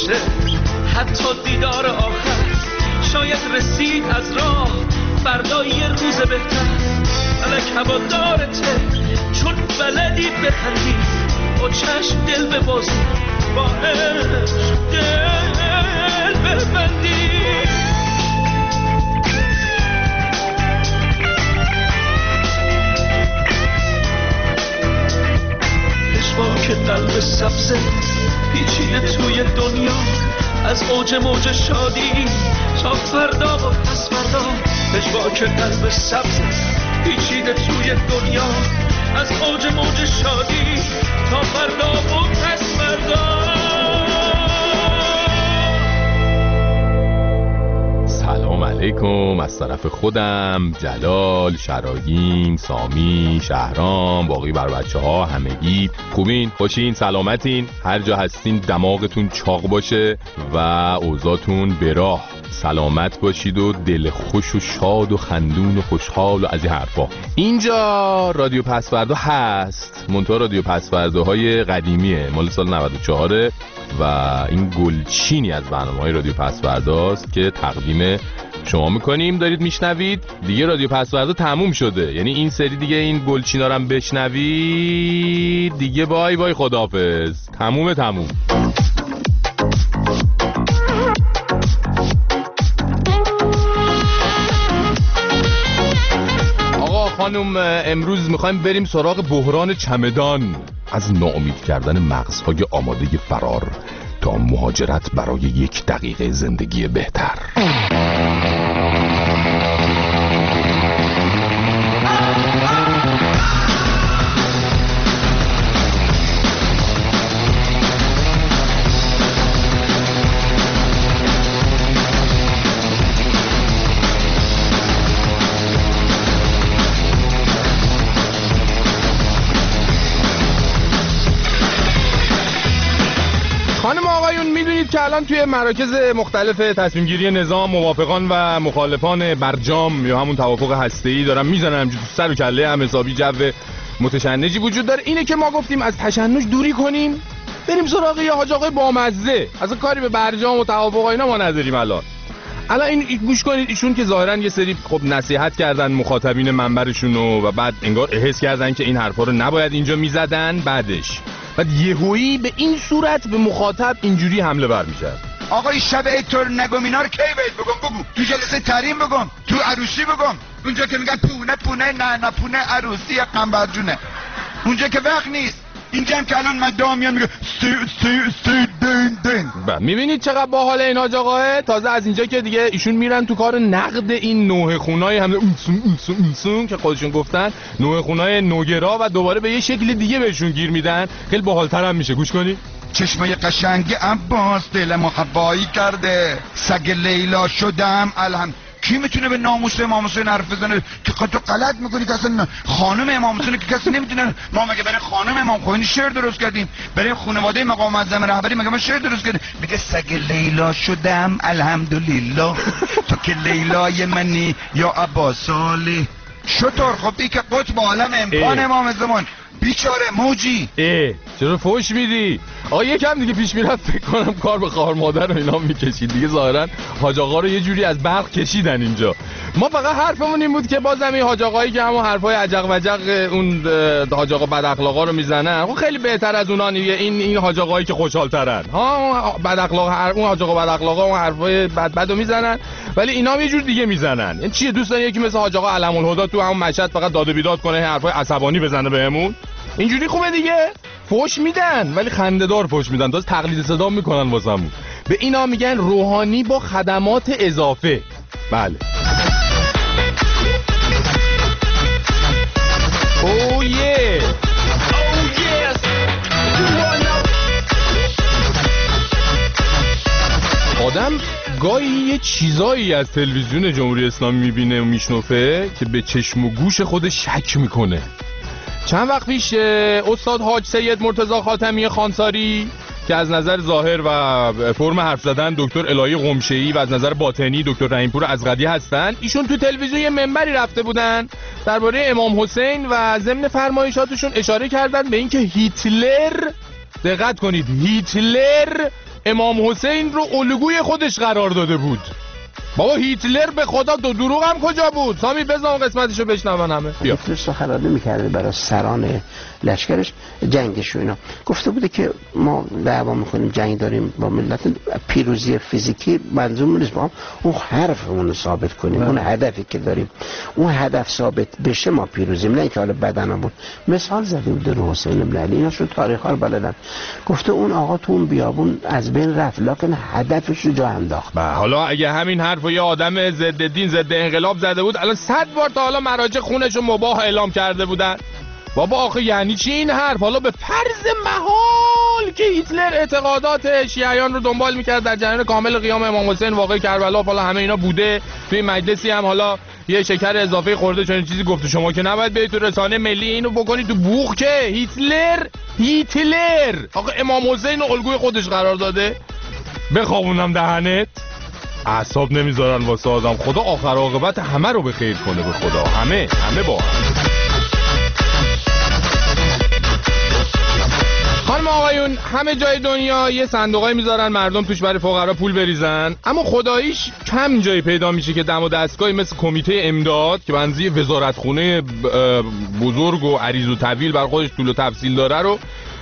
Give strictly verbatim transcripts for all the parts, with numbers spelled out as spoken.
باشه، حتی دیدار آخر شاید رسید از راه فردا یه روز بهتر. فلک هوادارته چون بلدی بخندی، با چشم دل ببازی، با عشق دل ببندی. که قلب سبزه پیچیده توی دنیا، از اوج موج شادی تا فردا و پس فردا. پژواک قلب سبزه پیچیده توی دنیا، از اوج موج شادی تا فردا و پس فردا. سلام علیکم از طرف خودم، جلال، شراگیم، سامی، شهرام، باقی بر بچه ها، همگی خوبین؟ خوشین؟ سلامتین؟ هر جا هستین دماغتون چاق باشه و اوضاعتون به راه. سلامت باشید و دل خوش و شاد و خندون و خوشحال و از این حرفا. اینجا رادیو پسوردا هست، منتها رادیو پسورداهای قدیمیه، مال سال نود و چهار و این گلچینی از برنامه‌های رادیو پسورداست که تقدیم شما میکنیم. دارید میشنوید دیگه. رادیو پسوردا تموم شده، یعنی این سری دیگه این گلچینا رو هم بشنوید دیگه. بای بای، خداحافظ، تمومه تموم. آقا خانم، امروز میخوایم بریم سراغ بحران چمدان، از ناامید کردن مغزهای آماده فرار تا مهاجرت برای یک دقیقه زندگی بهتر. که الان توی مراکز مختلف تصمیم گیری نظام موافقان و مخالفان برجام یا همون توافق هسته‌ای دارن میزنن همجوری تو سر و کله هم حسابی جو متشنجی وجود داره. اینه که ما گفتیم از تشنج دوری کنیم، بریم سراغ یه حاج آقای بامزه. از کاری به برجام و توافق اینا ما نداریم. الان الان این گوش کنید، ایشون که ظاهرا یه سری خب نصیحت کردن مخاطبین منبرشون و بعد انگار احساس کردن که این حرفا رو نباید اینجا میزدن، بعدش بعد یهویی به این صورت به مخاطب اینجوری حمله برمی‌کرد. آقا این شب ایتور نگم اینا رو کی بهت بگم؟ بگو تو جلسه تریم بگم، تو عروسی بگم، اونجا که میگن پونه پونه نه نه پونه عروسی قنبر جونه، اونجا که وقت نیست. اینجا هم که الان من دامیان میگه سی سی سی دین دین. با میبینید چقدر باحال این حاج آقاه. تازه از اینجا که دیگه ایشون میرن تو کار نقد این نوه خونای هم اونسون اونسون اونسون که خودشون گفتن نوه خونای نوگرا و دوباره به یه شکل دیگه بهشون گیر میدن. خیلی باحال‌تر هم میشه. گوش کنید. چشمای قشنگ عباس دلمو هوایی کرده، سگ لیلا شدم الهم. کی میتونه به ناموس امام حسین حرف بزنه که تو غلط میکنی که اصلا خانم امام حسین که کسی نمیتونه. ما مگه برای خانم امام خوین شعر درست کردیم؟ برای خانواده مقام معظم رهبری مگه ما شعر درست کردیم؟ میگه سگ لیلا شدم الحمدلله تو که لیلای منی یا عباسالی. شطور خب ای که قطب عالم امکان امام زمان بیچاره موجی. اه چرا فوش میدی؟ آقا یکم دیگه پیش میرفت فکر کنم کار به خواهر مادر و اینا میکشید دیگه. ظاهرا حاج آقا رو یه جوری از برق کشیدن اینجا. ما فقط حرفمون این بود که بازم این حاج آقایی که همون حرفای عجق وجق اون حاج آقا بد اخلاقا رو میزنن، خب خیلی بهتر از اونها دیگه. این این حاج آقایی که خوشحال‌ترن ها، بد اخلاق اون حاج آقا بد اخلاقا اون حرفای بد بدو میزنن، ولی اینا هم یه جور دیگه میزنن. این چیه؟ دوست دارن یکی مثل حاج آقا علم الهدی تو همون مشهد فقط داد و بیداد کنه، حرفای عصبانی بزنه بهمون؟ اینجوری خوبه دیگه. فوش میدن ولی خنده‌دار فوش میدن، تازه تقلید صدا میکنن واسمون. به اینا میگن روحانی با خدمات اضافه. بله. اوه یه آدم گاهی یه چیزایی از تلویزیون جمهوری اسلامی میبینه و میشنفه که به چشم و گوش خودش شک میکنه. چند وقت پیش استاد حاج سید مرتضی خاتمی خانساری که از نظر ظاهر و فرم حرف زدن دکتر الهی قمشه‌ای و از نظر باطنی دکتر رحیمپور ازغدی هستن، ایشون تو تلویزیون یه منبری رفته بودن درباره امام حسین و ضمن فرمایشاتشون اشاره کردن به اینکه هیتلر، دقت کنید، هیتلر امام حسین رو الگوی خودش قرار داده بود. بابا هیتلر به خدا دو دروغ هم کجا بود؟ سامی بزن اون قسمتشو بشنون همه. هیتلر سخنرانی میکرده برای سران لشکرش جنگش و اینا، گفته بوده که ما دعوا میکنیم، جنگ داریم با ملت، پیروزی فیزیکی منظور نیست، ما اون حرفمون رو ثابت کنیم، اون هدفی که داریم اون هدف ثابت بشه ما پیروزیم، نه اینکه حالا بدنمون. مثال زده بود رو حسین بن علی، اینا شو تاریخ ها رو بلدن. گفته اون آقا تو اون بیابون از بین رفت لکن هدفش رو جا انداخت. حالا اگه همین حرف یه آدم ضد دین ضد انقلاب زده بود الان صد بار تا حالا مراجع خونش رو مباح اعلام کرده بودن. بابا آخه یعنی چی این حرف؟ حالا به فرض محال که هیتلر اعتقادات شیعیان رو دنبال میکرد در جریان کامل قیام امام حسین واقع کربلا، حالا همه اینا بوده، توی مجلسی هم حالا یه شکر اضافه خورده چون چیزی گفته، شما که نباید برید تو رسانه ملی اینو بکنید تو بوق که هیتلر هیتلر آقا امام حسین رو الگوی خودش قرار داده. بخوابونم دهنت، اعصاب نمیذارن واسه آدم. خدا آخر عاقبت همه رو به خیر کنه، به خدا همه همه با هم. خانم آقایون، همه جای دنیا یه صندوقای میذارن مردم توش برای فقرا پول بریزن، اما خداییش کم جایی پیدا میشه که دم و دستگاهی مثل کمیته امداد که بنزی وزارتخونه بزرگ و عریض و طویل بر خودش طول و تفصیل داره رو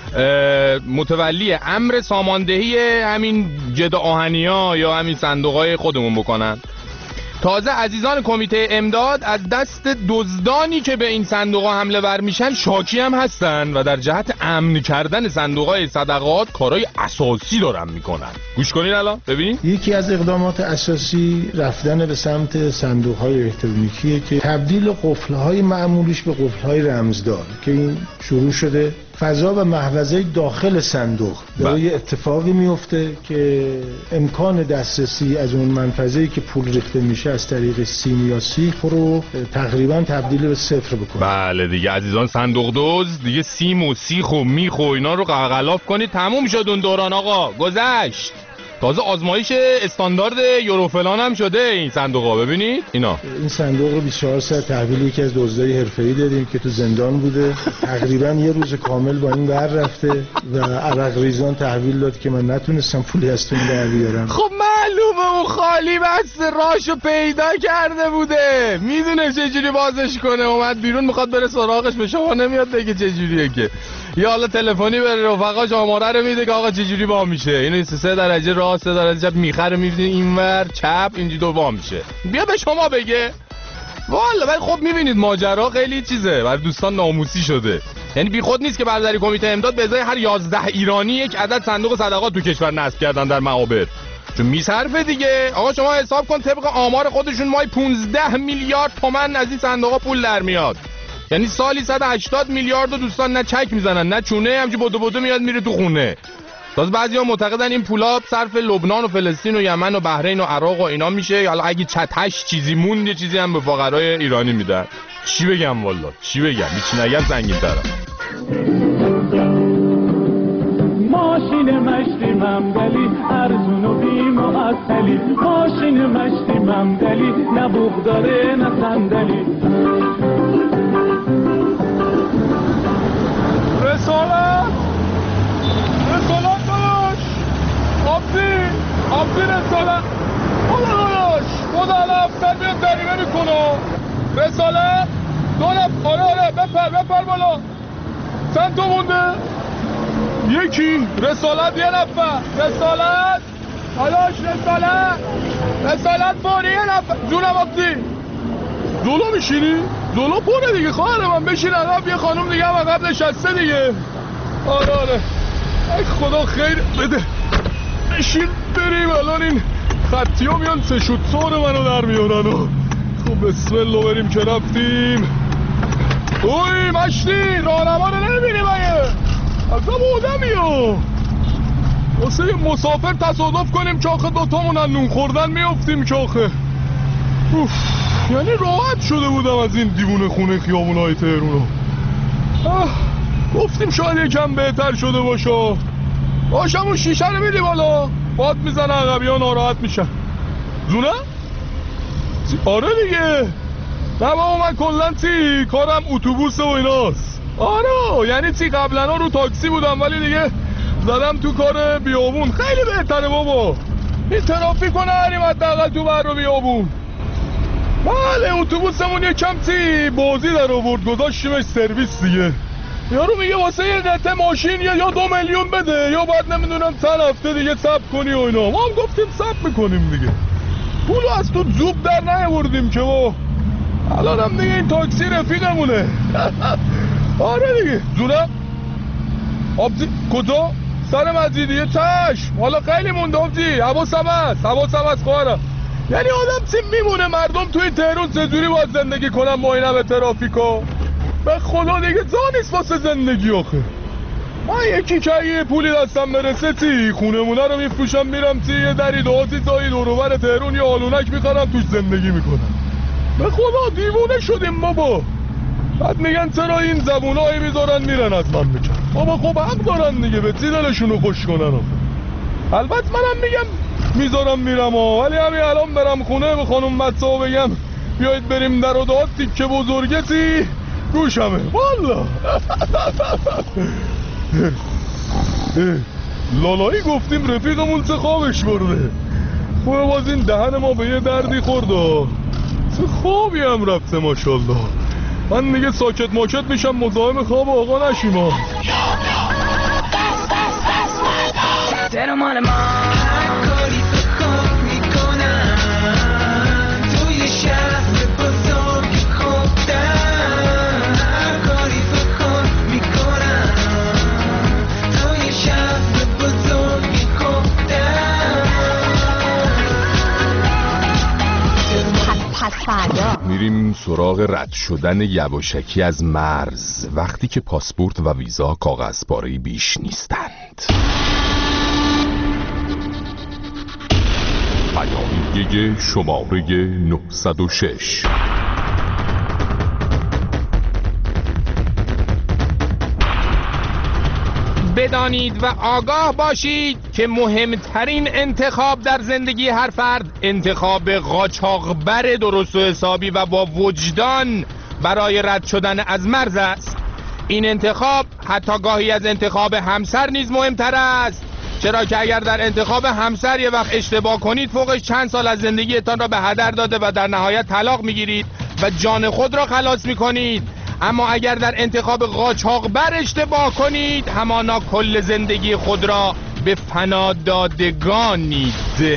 متولی امر ساماندهی همین جد آهنیا یا همین صندوقای خودمون بکنن. تازه عزیزان کمیته امداد از دست دزدانی که به این صندوقا حمله ور میشن شاکی هم هستن و در جهت امن کردن صندوقای صدقات کارهای اساسی دارن میکنن. گوش کنین الان ببینید. یکی از اقدامات اساسی رفتن به سمت صندوقهای الکترونیکیه که تبدیل قفل‌های معمولیش به قفل‌های رمزدار که این شروع شده. فضا و محفظه داخل صندوق داره یه اتفاقی میفته که امکان دسترسی از اون منفذه‌ای که پول ریخته میشه از طریق سیم یا سیخ رو تقریبا تبدیل به صفر بکنه. بله دیگه عزیزان صندوق دوز دیگه سیم و سیخ و میخ و اینا رو غلاف کنید، تموم شد اون دوران آقا، گذشت. تازه آزمایش استاندارد یورو فلان هم شده این صندوقا. ببینید اینا، این صندوق رو بیست و چهار ساعت تحویل یکی از دزدای حرفه‌ای دادیم که تو زندان بوده، تقریبا یه روز کامل با این ور رفته و عرق ریزان تحویل داد که من نتونستم پولی از تو در بیارم. خب معلومه اون خالی بس راشو پیدا کرده بوده، میدونه چجوری بازش کنه، اومد بیرون میخواد بره سراغش، به شما نمیاد بگه چجوریه که، یا حالا تلفنی به رفقاش آماره رو میده که آقا چجوری وا میشه، اینو سه درجه راست سه درجه چپ میخره میبینید اینور چپ اینجوری دو وا میشه، بیا به شما بگه. والا ولی خب میبینید ماجرا خیلی چیزه، برای دوستان ناموسی شده. یعنی بی خود نیست که برادری کمیته امداد به ازای هر یازده ایرانی یک عدد صندوق صدقات تو کشور نصب کردن در معابر، چون میصرفه دیگه. آقا شما حساب کن طبق آمار خودشون مای پانزده میلیارد تومان از این صندوقا پول در میاد، یعنی سالی صد و هشتاد میلیارد و دوستان نه چک میزنن نه چونه، همچه بدو بدو میاد میره تو خونه. تازه بعضیا معتقدن این پولا صرف لبنان و فلسطین و یمن و بحرین و عراق و اینا میشه، حالا اگه چتش چیزی موند یه چیزی هم به فقرای ایرانی میدن. چی بگم والا چی بگم، هیچ نگم زنگین ترم. ماشین مشتی ممدلی ارزون و بی معطلی، ماشین مشتی ممدلی نه بوق داره نه صندلی. رسالت رسالت داداش آبزی آبزی رسالت خدا داداش خدا الافتا بیاد دریمه میکنه. رسالت دو نفر آره آره بپر بپر بالا چند تا مونده؟ یکی رسالت یه نفر رسالت داداش رسالت رسالت فوری یه نفر جونم آبزی زولا میشینی؟ زولا پره دیگه خواهر من بشین عقب، یه خانم دیگه هم عقب نشسته دیگه. آره آره ای خدا خیر بده بشین بریم، الان این خطی ها میان سه شد سور منو در میارن و خب بسم الله بریم که رفتیم. اوی مشتی راهنما رو نمیبینی مگه؟ اصلا آدمی ها واسه مسافر تصادف کنیم که آخه دوتامون نون خوردن میافتیم که آخه اوف، یعنی راحت شده بودم از این دیوونه خونه خیابونای تهرونو. گفتیم شاید یکم بهتر شده باشه. باشم اون شیشه رو میدی بالا باد میزنه عقبی ها ناراحت میشن. زونه؟ آره دیگه. نه بابا من کلن تی کارم اتوبوسه و ایناست. آره یعنی تی قبلا رو تاکسی بودم ولی دیگه زدم تو کار بیابون. خیلی بهتره بابا، این ترافیک رو نریم حداقل تو بر رو بیابون. بله اتوبوسمون یه کمتی بازی در آورد، گذاشتیمش سرویس دیگه. یارو میگه واسه یه قطعه ماشین یا یا دو میلیون بده یا بعد نمیدونم چند هفته دیگه صبر کنی و اینا. ما هم گفتیم صبر میکنیم دیگه، پولو از تو زوب در نیاوردیم که با الان هم دیگه این تاکسی رفیقمونه. آره دیگه. زونه آبزی کجا؟ سر مزیدیه چشم. حالا خیلی مونده آبزی، حواسم هست حواسم هست خواهرم. یعنی آدم چی میمونه مردم توی تهران چجوری باید زندگی کنن ما اینا به ترافیکا؟ به خدا دیگه جا نیست واسه زندگی آخه. من یکی که یه پولی دستم برسه تی خونمونه رو میفروشم میرم تی یه دری دهاتی تایی دوروبر تهرون یه آلونک میخرم توش زندگی میکنم. به خدا دیوونه شدیم بابا. بعد میگن چرا این زبونایی میذارن میرن از من میکن. بابا خب حق دارن دیگه، به چی دلشونو خوش کنن آخه. البته منم میگم میذارم میرم ها، ولی همین الان برم خونه به خانم مدسا بگم بیایید بریم در و داد تیکه بزرگه تی گوشمه والا. لالایی گفتیم رفیقمون چه خوابش برده. خوبه باز این دهن ما به یه دردی خورده، چه خوابی هم رفته ماشالله. من دیگه ساکت ماکت میشم مزاحم خواب آقا نشیم ها. میریم سراغ رد شدن یواشکی از مرز وقتی که پاسپورت و ویزا کاغذپاره‌ای بیش نیستند. پیامیه شماره نهصد و شش. بدانید و آگاه باشید که مهمترین انتخاب در زندگی هر فرد انتخاب قاچاقبر درست و حسابی و با وجدان برای رد شدن از مرز است. این انتخاب حتی گاهی از انتخاب همسر نیز مهمتر است، چرا که اگر در انتخاب همسر یه وقت اشتباه کنید فوقش چند سال از زندگیتان را به هدر داده و در نهایت طلاق میگیرید و جان خود را خلاص میکنید. اما اگر در انتخاب قاچاقبر اشتباه کنید همانا کل زندگی خود را به فنا دادگانید.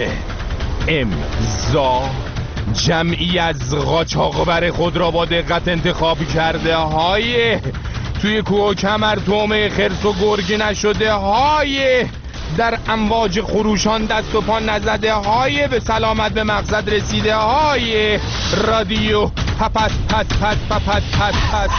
امضا. جمعی از قاچاقبر خود را با دقت انتخاب کرده های توی کوه و کمر تومه خرس و گرگی نشده های در امواج خروشان دست و پا نزده های به سلامت به مقصد رسیده های رادیو پپس پس پس پپس پس پس.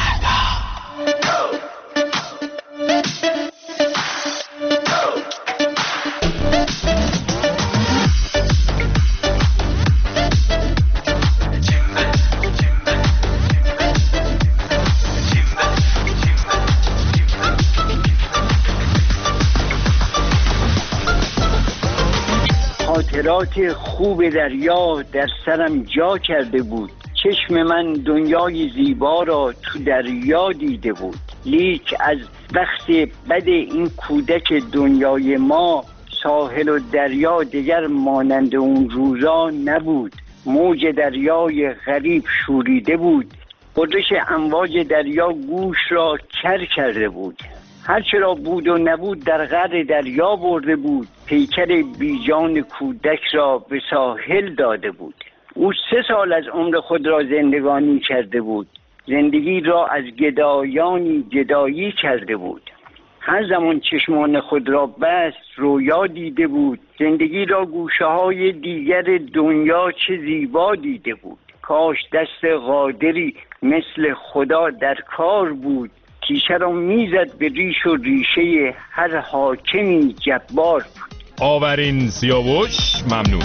خاطرات خوب دریا در سرم جا کرده بود. چشم من دنیای زیبا را تو دریا دیده بود، لیک از وقت بد این کودک دنیای ما ساحل و دریا دیگر مانند اون روزا نبود. موج دریای غریب شوریده بود، غرش امواج دریا گوش را کر کرده بود. هرچه را بود و نبود در قعر دریا برده بود، پیکر بیجان کودک را به ساحل داده بود. او سه سال از عمر خود را زندگانی کرده بود، زندگی را از گدایانی گدایی کرده بود. هر زمان چشمان خود را بست رویا دیده بود، زندگی را گوشه های دیگر دنیا چه زیبا دیده بود. کاش دست قادری مثل خدا در کار بود، تیشه را میزد به ریش و ریشه هر حاکمی جبار بود. آورین سیاوش ممنون.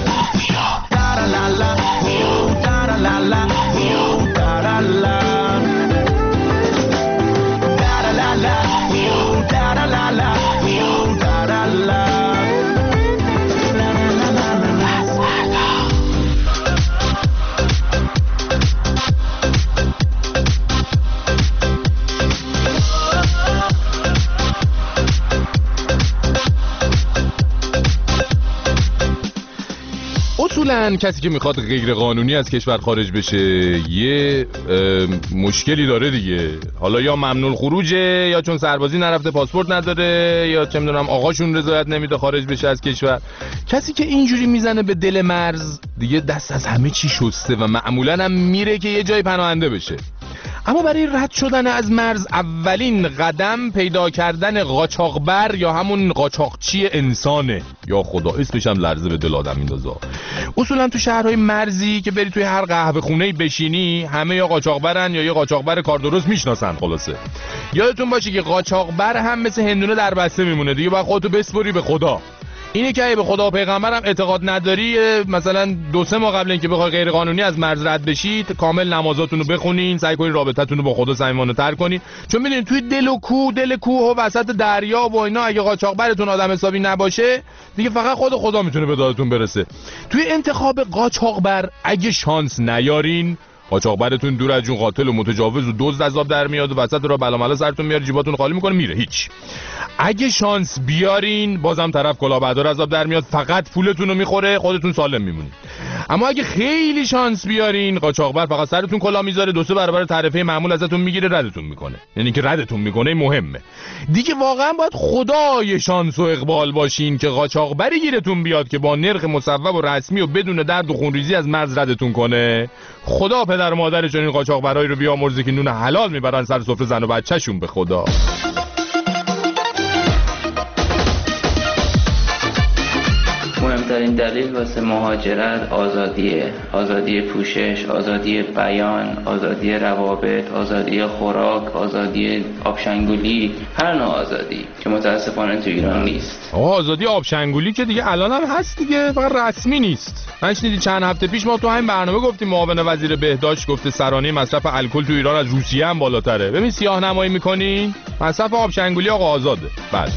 اصولا کسی که میخواد غیر قانونی از کشور خارج بشه یه مشکلی داره دیگه. حالا یا ممنوع خروجه، یا چون سربازی نرفته پاسپورت نداره، یا چه میدونم آقاشون رضایت نمیده خارج بشه از کشور. کسی که اینجوری میزنه به دل مرز دیگه دست از همه چی شسته و معمولا هم میره که یه جای پناهنده بشه. اما برای رد شدن از مرز اولین قدم پیدا کردن قاچاقبر یا همون قاچاقچی انسانه. یا خدا اسمش هم لرزه به دل آدم میندازه. اصولا تو شهرهای مرزی که بری توی هر قهوه خونه‌ای بشینی همه یا قاچاقبرن یا یه قاچاقبر کار درست میشناسن. خلاصه یادتون باشه که قاچاقبر هم مثل هندونه در بسته میمونه دیگه، باید خودتو بسپری به خدا. اینه که اگه به خدا و پیغمبرم اعتقاد نداری، مثلا دو سه ماه قبل اینکه بخوای غیر قانونی از مرز رد بشید کامل نمازاتونو بخونین، سعی کنین رابطتون رو با خدا صمیمانه‌تر کنین، چون میدونید توی دل و کوه دل کوه و وسط دریا و اینا اگه قاچاقبرتون آدم حسابی نباشه دیگه فقط خود خدا میتونه به دادتون برسه. توی انتخاب قاچاقبر اگه شانس نیارین، قاچاقبرتون دور از جون قاتل و متجاوز و دزد از آب در میاد و وسط راه بلاملا سرتون میاره، جیباتون رو خالی میکنه میره، هیچ. اگه شانس بیارین بازم طرف کلاهبردار از آب در میاد، فقط پولتون رو میخوره، خودتون سالم میمونید. اما اگه خیلی شانس بیارین قاچاقبر فقط سرتون کلاه میذاره، دو سه برابر تعرفه معمول ازتون میگیره، ردتون میکنه. یعنی که ردتون میکنه مهمه دیگه. واقعا باید خدای شانس و اقبال باشین که قاچاقبری گیرتون بیاد که با نرخ مصوب و رسمی و بدون درد و خونریزی از مرز ردتون کنه. خدا پدر و مادر چنین قاچاقبرایی رو بیامرزه که نون حلال میبرن سر سفره زن و بچه‌شون. به خدا. مهمترین دلیل واسه مهاجرت آزادیه، آزادی پوشش، آزادی بیان، آزادی روابط، آزادی خوراک، آزادی آبشنگولی، هر نوع آزادی که متاسفانه تو ایران نیست. آه آزادی آبشنگولی که دیگه الان هم هست دیگه، فقط رسمی نیست. نشنیدی چند هفته پیش ما تو همین برنامه گفتیم معاون وزیر بهداشت گفته سرانه مصرف الکل تو ایران از روسیه هم بالاتره. ببین سیاه نمایی میکنین، مصرف آبشنگولی آقا آزاده. بعد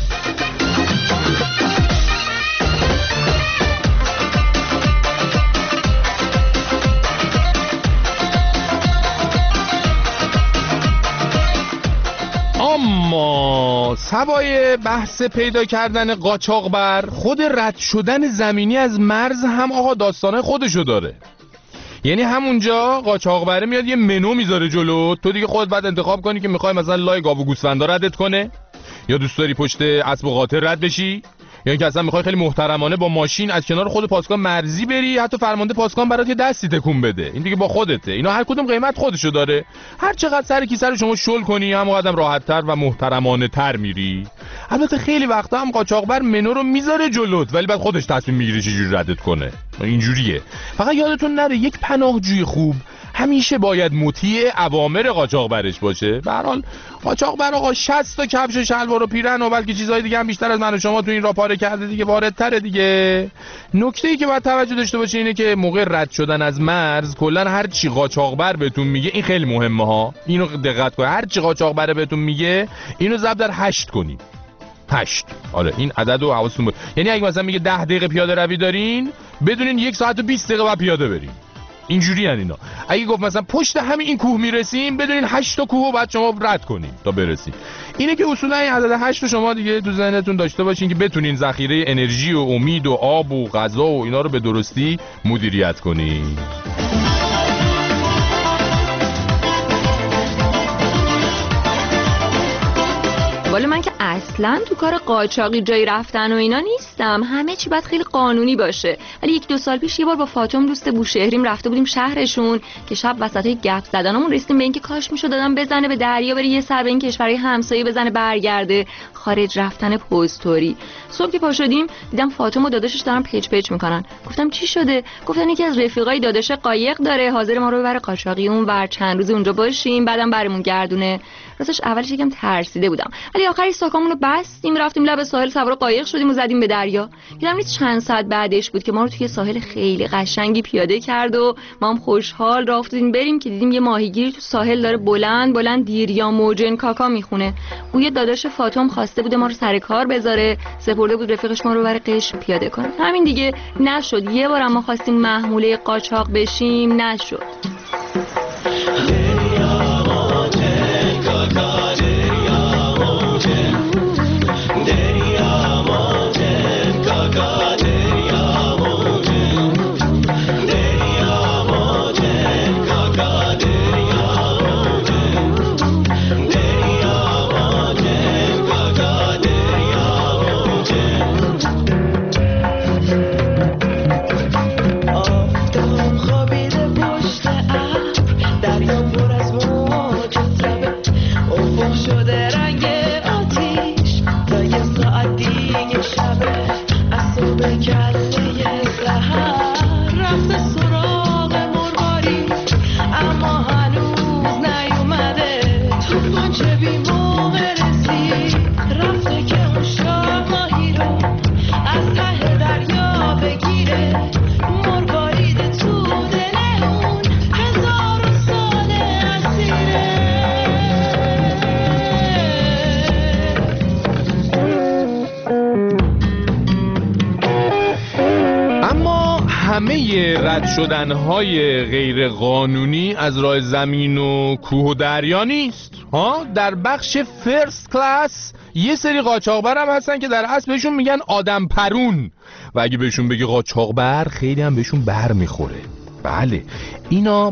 اما سوای بحث پیدا کردن قاچاقبر، خود رد شدن زمینی از مرز هم آقا داستانه خودشو داره. یعنی همونجا قاچاقبره میاد یه منو میذاره جلو، تو دیگه خودت بعد انتخاب کنی که میخوای مثلا لای گاو و گوسفندا ردت کنه، یا دوست داری پشت اسب و قاطر رد بشی، یا اینکه اصلا میخوای خیلی محترمانه با ماشین از کنار خود پاسگاه مرزی بری، حتی فرمانده پاسگاه برات یه دستی تکون بده. این دیگه با خودته. اینا هر کدوم قیمت خودشو داره. هر چقدر سر کیسه رو شما شل کنی همونقدر راحت‌تر و محترمانه تر میری. البته خیلی وقتا هم قاچاقبر منو رو میذاره جلوت ولی بعد خودش تصمیم میگیره چجوری ردت کنه. اینجوریه. فقط یادتون نره یک پناهجوی خوب همیشه باید مطیع اوامر قاچاقبرش باشه. به هر حال قاچاقبر آقا شصت تا کفش و شلوار و پیرن و بلکه چیزهای دیگه هم بیشتر از من و شما تو این راه پاره کرده دیگه، واردتره دیگه. نکته‌ای که باید توجه داشته باشه اینه که موقع رد شدن از مرز کلا هر چی قاچاقبر بهتون میگه این خیلی مهمه ها. اینو دقت کنید، هر چی قاچاقبر بهتون میگه اینو ضرب در هشت کنید. هشت. آره این عدد رو حواستون باشه. یعنی اگه مثلا میگه ده دقیقه پیاده روی دارین، بدونین یک ساعت و بیست دقیقه بعد پیاده برین. اینجوری ان اینا. اگه گفت مثلا پشت همین این کوه میرسیم، بدونین هشت تا کوه بعد شما رد کنین تا برسین. اینه که اصولا این عدد هشت رو شما دیگه تو ذهنتون داشته باشین که بتونین ذخیره انرژی و امید و آب و غذا و اینا رو به درستی مدیریت کنین. ولی من که اصلا تو کار قاچاقی جایی رفتن و اینا نیستم. همه چی باید خیلی قانونی باشه. ولی یک دو سال پیش یه بار با فاطم دوست بوشهریم رفته بودیم شهرشون که شب وسطای گپ زدنمون رسیدیم به اینکه کاش میشد دادم بزنه به دریا بره یه سر به این کشورهای همسایه بزنه برگرده، خارج رفتن پستوری. صبح که پا شدیم دیدم فاطم و داداشش دارن پیچ پیچ میکنن. گفتم چی شده؟ گفتن یکی از رفیقای داداش قایق داره، حاضر ما رو ببره قاچاقی اون ور چند روز اونجا باشیم بعدم برمون گردونه. راستش اولش یکم ترسیده بودم ولی آخرش ساکامونو بستیم رفتیم لب ساحل، سوار قایق شدیم و زدیم به دریا. دیدم نیست چند ساعت بعدش بود که ما رو توی ساحل خیلی قشنگی پیاده کرد و ما هم خوشحال راه افتادیم بریم که دیدیم یه ماهیگیری تو ساحل داره بلند بلند دیریا موجن کاکا میخونه. اون یه داداش فاطم خواسته بوده ما رو سر کار بذاره، سپرده بود رفیقش ما رو بر قشم پیاده کنه. همین دیگه نشد. یه بار ما خواستیم محموله قاچاق بشیم نشد. همه رد شدنهای غیر قانونی از راه زمین و کوه و دریا نیست ها. در بخش فرست کلاس یه سری قاچاقبر هم هستن که در اصل بهشون میگن آدم پرون و اگه بهشون بگی قاچاقبر خیلی هم بهشون بر میخوره. بله اینا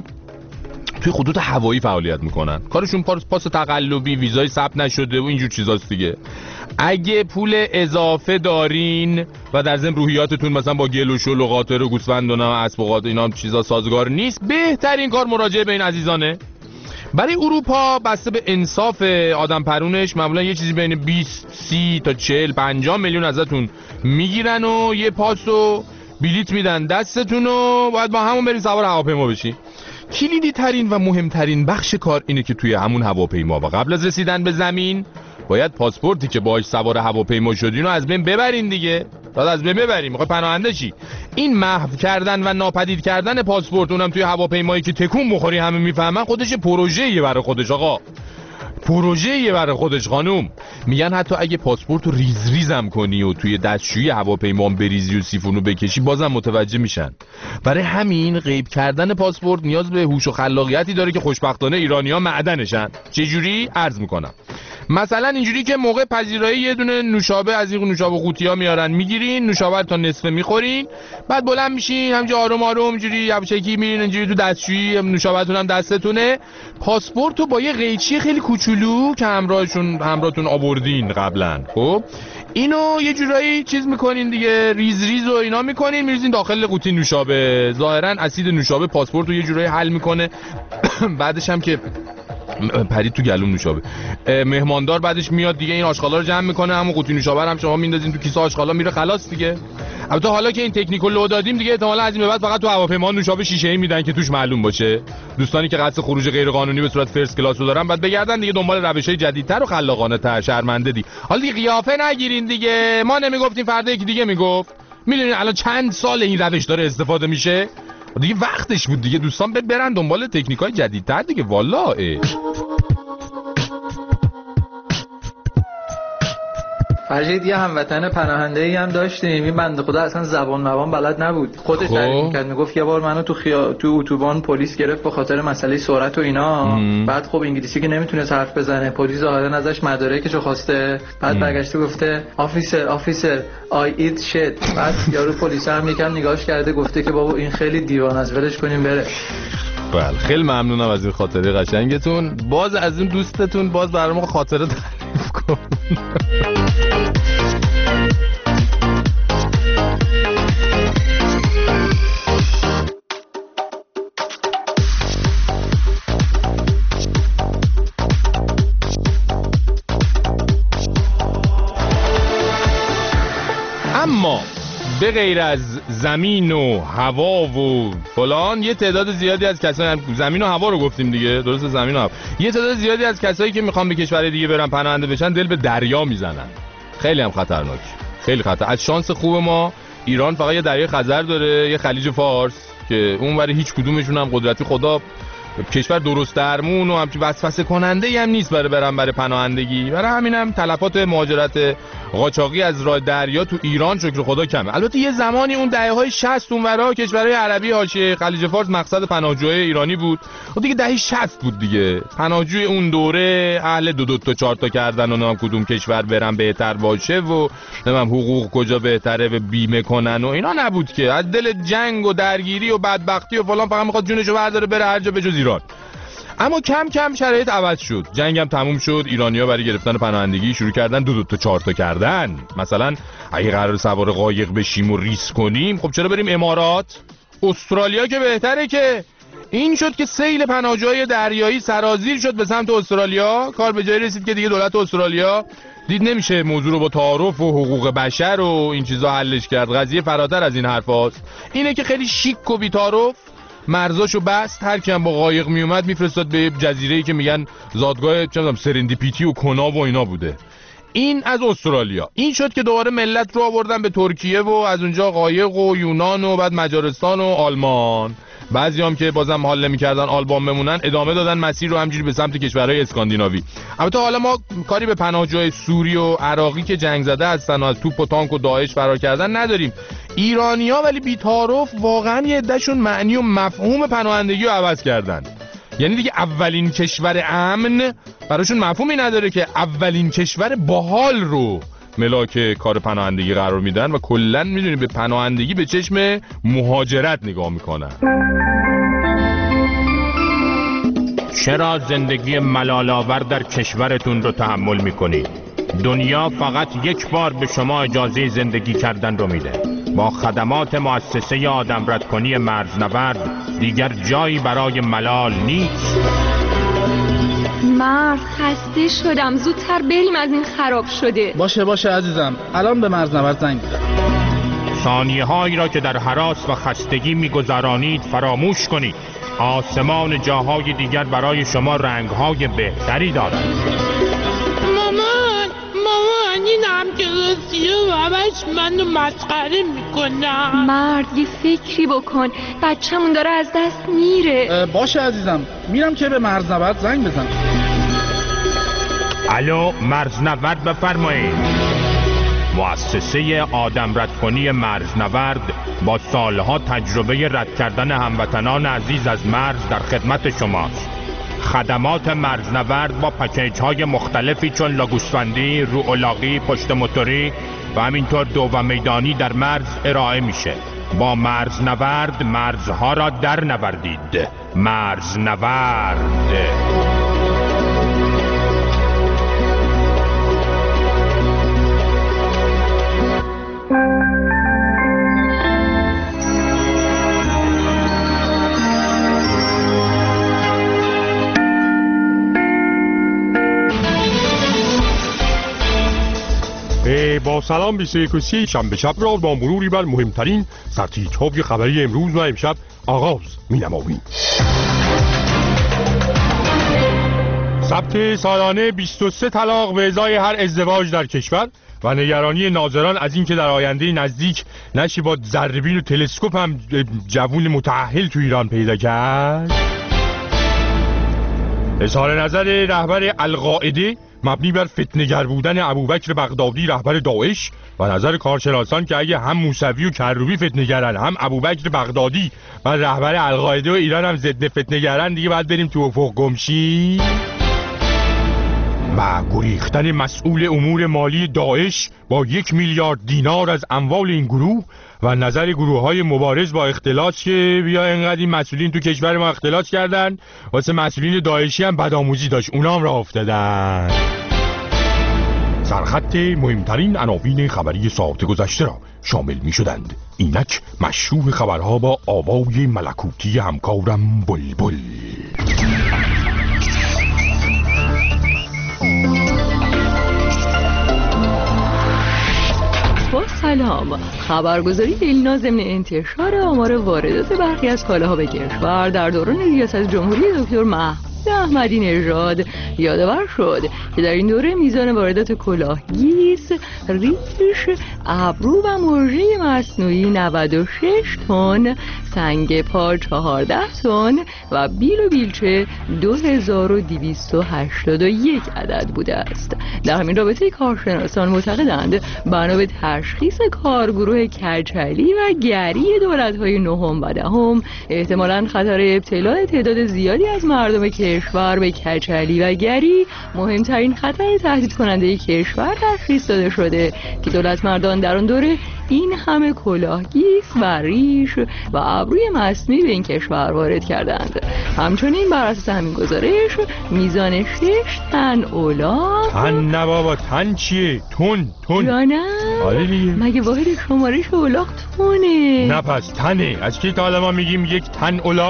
توی خطوط هوایی فعالیت میکنن، کارشون پاس تقلبی، ویزای ثبت نشده و اینجور چیزاست دیگه. اگه پول اضافه دارین و در ضمن روحیاتتون مثلا با گل و شل و قاطر و گوسفند و اسب و قاطر اینا چیزا سازگار نیست، بهترین کار مراجعه به این عزیزانه. برای اروپا بسته به انصاف آدم پرونش معمولا یه چیزی بین بیست سی تا چهل پنجاه میلیون ازتون میگیرن و یه پاس و بلیت میدن دستتون و باید با همون برین سوار هواپیما بشین. کلیدی ترین و مهمترین بخش کار اینه که توی همون هواپیما و قبل از رسیدن به زمین باید پاسپورتی که باهاش سوار هواپیما شدین رو از بین ببرین دیگه. داد از بین ببرین، میخوای پناهنده چی؟ این محو کردن و ناپدید کردن پاسپورت، اونم توی هواپیمایی که تکون بخوری همه میفهمن، خودش پروژه‌ایه برای خودش آقا. پروژه‌ایه برای خودش خانوم. میگن حتی اگه پاسپورت رو ریز ریزم کنی و توی دستشویی هواپیما بریزی و سیفونو بکشی بازم متوجه میشن. برای همین غیب کردن پاسپورت نیاز به هوش و خلاقیتی داره که خوشبختانه ایرانی‌ها معدنشن. چه جوری؟ عرض میکنم. مثلا اینجوری که موقع پذیرایی یه دونه نوشابه از این نوشابه قوطی‌ها میارن، میگیرین نوشابه تا نصفه میخورین، بعد بلند میشین همینجوری آروم آروم اینجوری یواشکی میرین اینجوری تو دستشویی، نوشابه‌تون هم دستتونه. پاسپورتو با یه قیچی خیلی کوچولو که همراهشون همراهتون آوردین قبلا، خب اینو یه جورایی چیز میکنین دیگه، ریز ریز و اینا میکنین میریزین داخل قوطی نوشابه. ظاهرا اسید نوشابه پاسپورتو یه جورایی حل میکنه. بعدش هم که پرید تو گلوم نوشابه، مهماندار بعدش میاد دیگه این آشغالا رو جمع میکنه، همون قوطی نوشابه هم شما میندازین تو کیسه آشغالا میره خلاص دیگه. البته حالا که این تکنیکو لو دادیم دیگه احتمالاً از این به بعد فقط تو هواپیما نوشابه شیشه‌ای میدن که توش معلوم باشه. دوستانی که قصد خروج غیر قانونی به صورت فرست کلاس رو دارن بعد بگردن دیگه دنبال روش‌های جدیدتر و خلاقانه تر. شرمنده دی. حالا دیگه قیافه نگیرین دیگه، ما نمیگفتیم فردا یکی دیگه میگفت. میدونین الان چند سال این روش داره استفاده میشه؟ دیگه وقتش بود دیگه دوستان برن دنبال تکنیک‌های جدیدتر دیگه. والا فرجید یه هموطن پناهنده‌ای هم داشتیم، این بنده خدا اصلا زبان مبان بلد نبود، خودش تعریف می‌کرد، میگفت یه بار منو تو خیا... تو اتوبان پلیس گرفت به خاطر مسئله سرعت و اینا. ام. بعد خب انگلیسی که نمیتونه حرف بزنه، پلیس ظاهرا ازش مدارکشو خواسته، بعد برگشته گفته آفیسر آفیسر آی ایت شت. بعد یارو پلیس هم یکم نگاهش کرده گفته که بابا این خیلی دیوانه است ولش کنیم بره. بله خیلی ممنونم از این خاطره قشنگتون. باز از این دوستتون باز برام خاطره تعریف کن. اما به غیر از زمین و هوا و فلان یه تعداد زیادی از کسایی، زمین و هوا رو گفتیم دیگه، درسته زمین و هوا، یه تعداد زیادی از کسایی که میخوان به کشور دیگه برن پناهنده بشن دل به دریا میزنن. خیلی هم خطرناک، خیلی خطر. از شانس خوب ما ایران فقط یه دریای خزر داره، یه خلیج فارس که اونوری هیچ کدومشون هم قدرتی خدا کشور درست درمون و همچین وسوسه کننده ای هم نیست برای برن برای پناهندگی. برای همینم تلفات مهاجرت قاچاقی از راه دریا تو ایران شکر خدا کمه. البته یه زمانی اون دهه‌های شصت اونورا کشورهای عربی حاشیه خلیج فارس مقصد پناهجوی ایرانی بود. خب دیگه دهه شصت بود دیگه. پناهجوی اون دوره اهل دو دو تا چهار تا کردن و نام کدوم کشور برن بهتر باشه و نمیدونم حقوق کجا بهتره و بیمه کنن و اینا نبود که. از دل جنگ و درگیری و بدبختی و فلان فقط میخواد جونشو برداره بره هر جا به جز ایران. اما کم کم شرایط عوض شد، جنگ هم تموم شد، ایرانی‌ها برای گرفتن پناهندگی شروع کردن دو دو تا چهار تا کردن. مثلا اگه قرار سوار قایق بشیم و ریسک کنیم خب چرا بریم امارات؟ استرالیا که بهتره. که این شد که سیل پناهجوهای دریایی سرازیر شد به سمت استرالیا. کار به جایی رسید که دیگه دولت استرالیا دید نمیشه موضوع رو با تعارف و حقوق بشر و این چیزا حلش کرد. قضیه فراتر از این حرفاست. اینه که خیلی شیک و بی‌تعارف مرزاشو بست، هر کی هم با قایق میومد میفرستاد به جزیره‌ای که میگن زادگاه چه می‌دونم سرندیپیتی و کنا و اینا بوده. این از استرالیا. این شد که دوباره ملت رو آوردن به ترکیه و از اونجا قایق و یونان و بعد مجارستان و آلمان. بعضیام که بازم حال نمی‌کردن آلبان بمونن ادامه دادن مسیر رو همجوری به سمت کشورهای اسکاندیناوی. البته حالا ما کاری به پناهجوی سوری و عراقی که جنگ زده هستن و از توپ و تانک و داعش فرار کردن نداریم. ایرانی‌ها ولی بی‌تعارف واقعا یه عده‌شون معنی و مفهوم پناهندگی رو عوض کردن. یعنی دیگه اولین کشور امن براشون مفهومی نداره که اولین کشور باحال رو ملاک کار پناهندگی قرار میدن و کلاً میدونی به پناهندگی به چشم مهاجرت نگاه میکنن. چرا زندگی ملال‌آور در کشورتون رو تحمل میکنید؟ دنیا فقط یک بار به شما اجازه زندگی کردن رو میده. با خدمات مؤسسه آدمردکنی مرزنورد دیگر جایی برای ملال نیست. مرد خسته شدم، زودتر بریم از این خراب شده. باشه باشه عزیزم، الان به مرزنورد زنگ میزنم. ثانیه هایی را که در هراس و خستگی میگذرانید فراموش کنید. آسمان جاهای دیگر برای شما رنگهای بهتری دارد. مامان مامان این هم که رسیه و همش منو مسخره میکنم. مرد یه فکری بکن، بچه‌مون داره از دست میره. باشه عزیزم، میرم که به مرزنورد زنگ بزنم. الو مرزنورد بفرمایید. مؤسسه آدمردکنی مرزنورد با سالها تجربه رد کردن هموطنان عزیز از مرز در خدمت شماست. خدمات مرزنورد با پکیج های مختلفی چون لاگوسفندی، روئلاقی، پشت موتوری و همینطور دو و میدانی در مرز ارائه میشه. با مرزنورد مرزها را در نوردید. مرزنورد. با سلام بیست و یک و سی شنبه شب را با مروری بر مهمترین سرتیترهای خبری امروز و امشب آغاز می نماییم. ثبت سالانه بیست و سه طلاق به ازای هر ازدواج در کشور و نگرانی ناظران از اینکه در آینده نزدیک نشی با ذره‌بین و تلسکوپ هم جوون متأهل تو ایران پیدا کرد. اظهار نظر رهبر القاعده مبنی بر فتنه‌گر بودن ابوبکر بغدادی رهبر داعش و نظر کارشناسان که اگه هم موسوی و کروبی فتنه‌گرن هم ابوبکر بغدادی و رهبر القاعده و ایران هم ضد فتنه‌گرن دیگه باید بریم تو افق گمشی. و گریختن مسئول امور مالی داعش با یک میلیارد دینار از اموال این گروه و نظر گروه های مبارز با اختلاس که بیا اینقدر این مسئولین تو کشور ما اختلاس کردن واسه مسئولین داعشی هم بدآموزی داشت اونا هم راه افتادن. سرخط مهمترین عناوین خبری ساعت گذشته را شامل می شدند. اینک مشروع خبرها با آوای ملکوتی همکارم بلبل. سلام. خبرگزاری دلنا ضمن انتشار آمار واردات برخی از کالاها به کشور در دوران ریاست جمهوری دکتر محمود احمدی نژاد یادآور شد که در این دوره میزان واردات کلاه گیس، ریش، ابرو و مژه مصنوعی نود و شش تن، سنگ پا چهارده تن و بیل و بیلچه دو هزار و دویست و هشتاد و یک عدد بوده است. در همین رابطه کارشناسان معتقدند بنا به تشخیص کارگروه کچلی و گری دولت‌های نهم و دهم احتمالاً خطر ابتلا تعداد زیادی از مردم کشور به کچلی و گری مهمترین خطر تهدید کننده کشور تشخیص داده شده که دولت مردان در آن دوره این همه کلاهگیس و ریش و ابروی مصنوعی به این کشور وارد کردند. همچنین بر اساس همین گزارش میزان شش تن الاغ تن نه بابا تن چیه؟ تن تن یا نه؟ آره دیگه. مگه واحد شمارش الاغ تونه؟ نه پس تنه. از کی تا حالا ما میگیم یک تن الاغ؟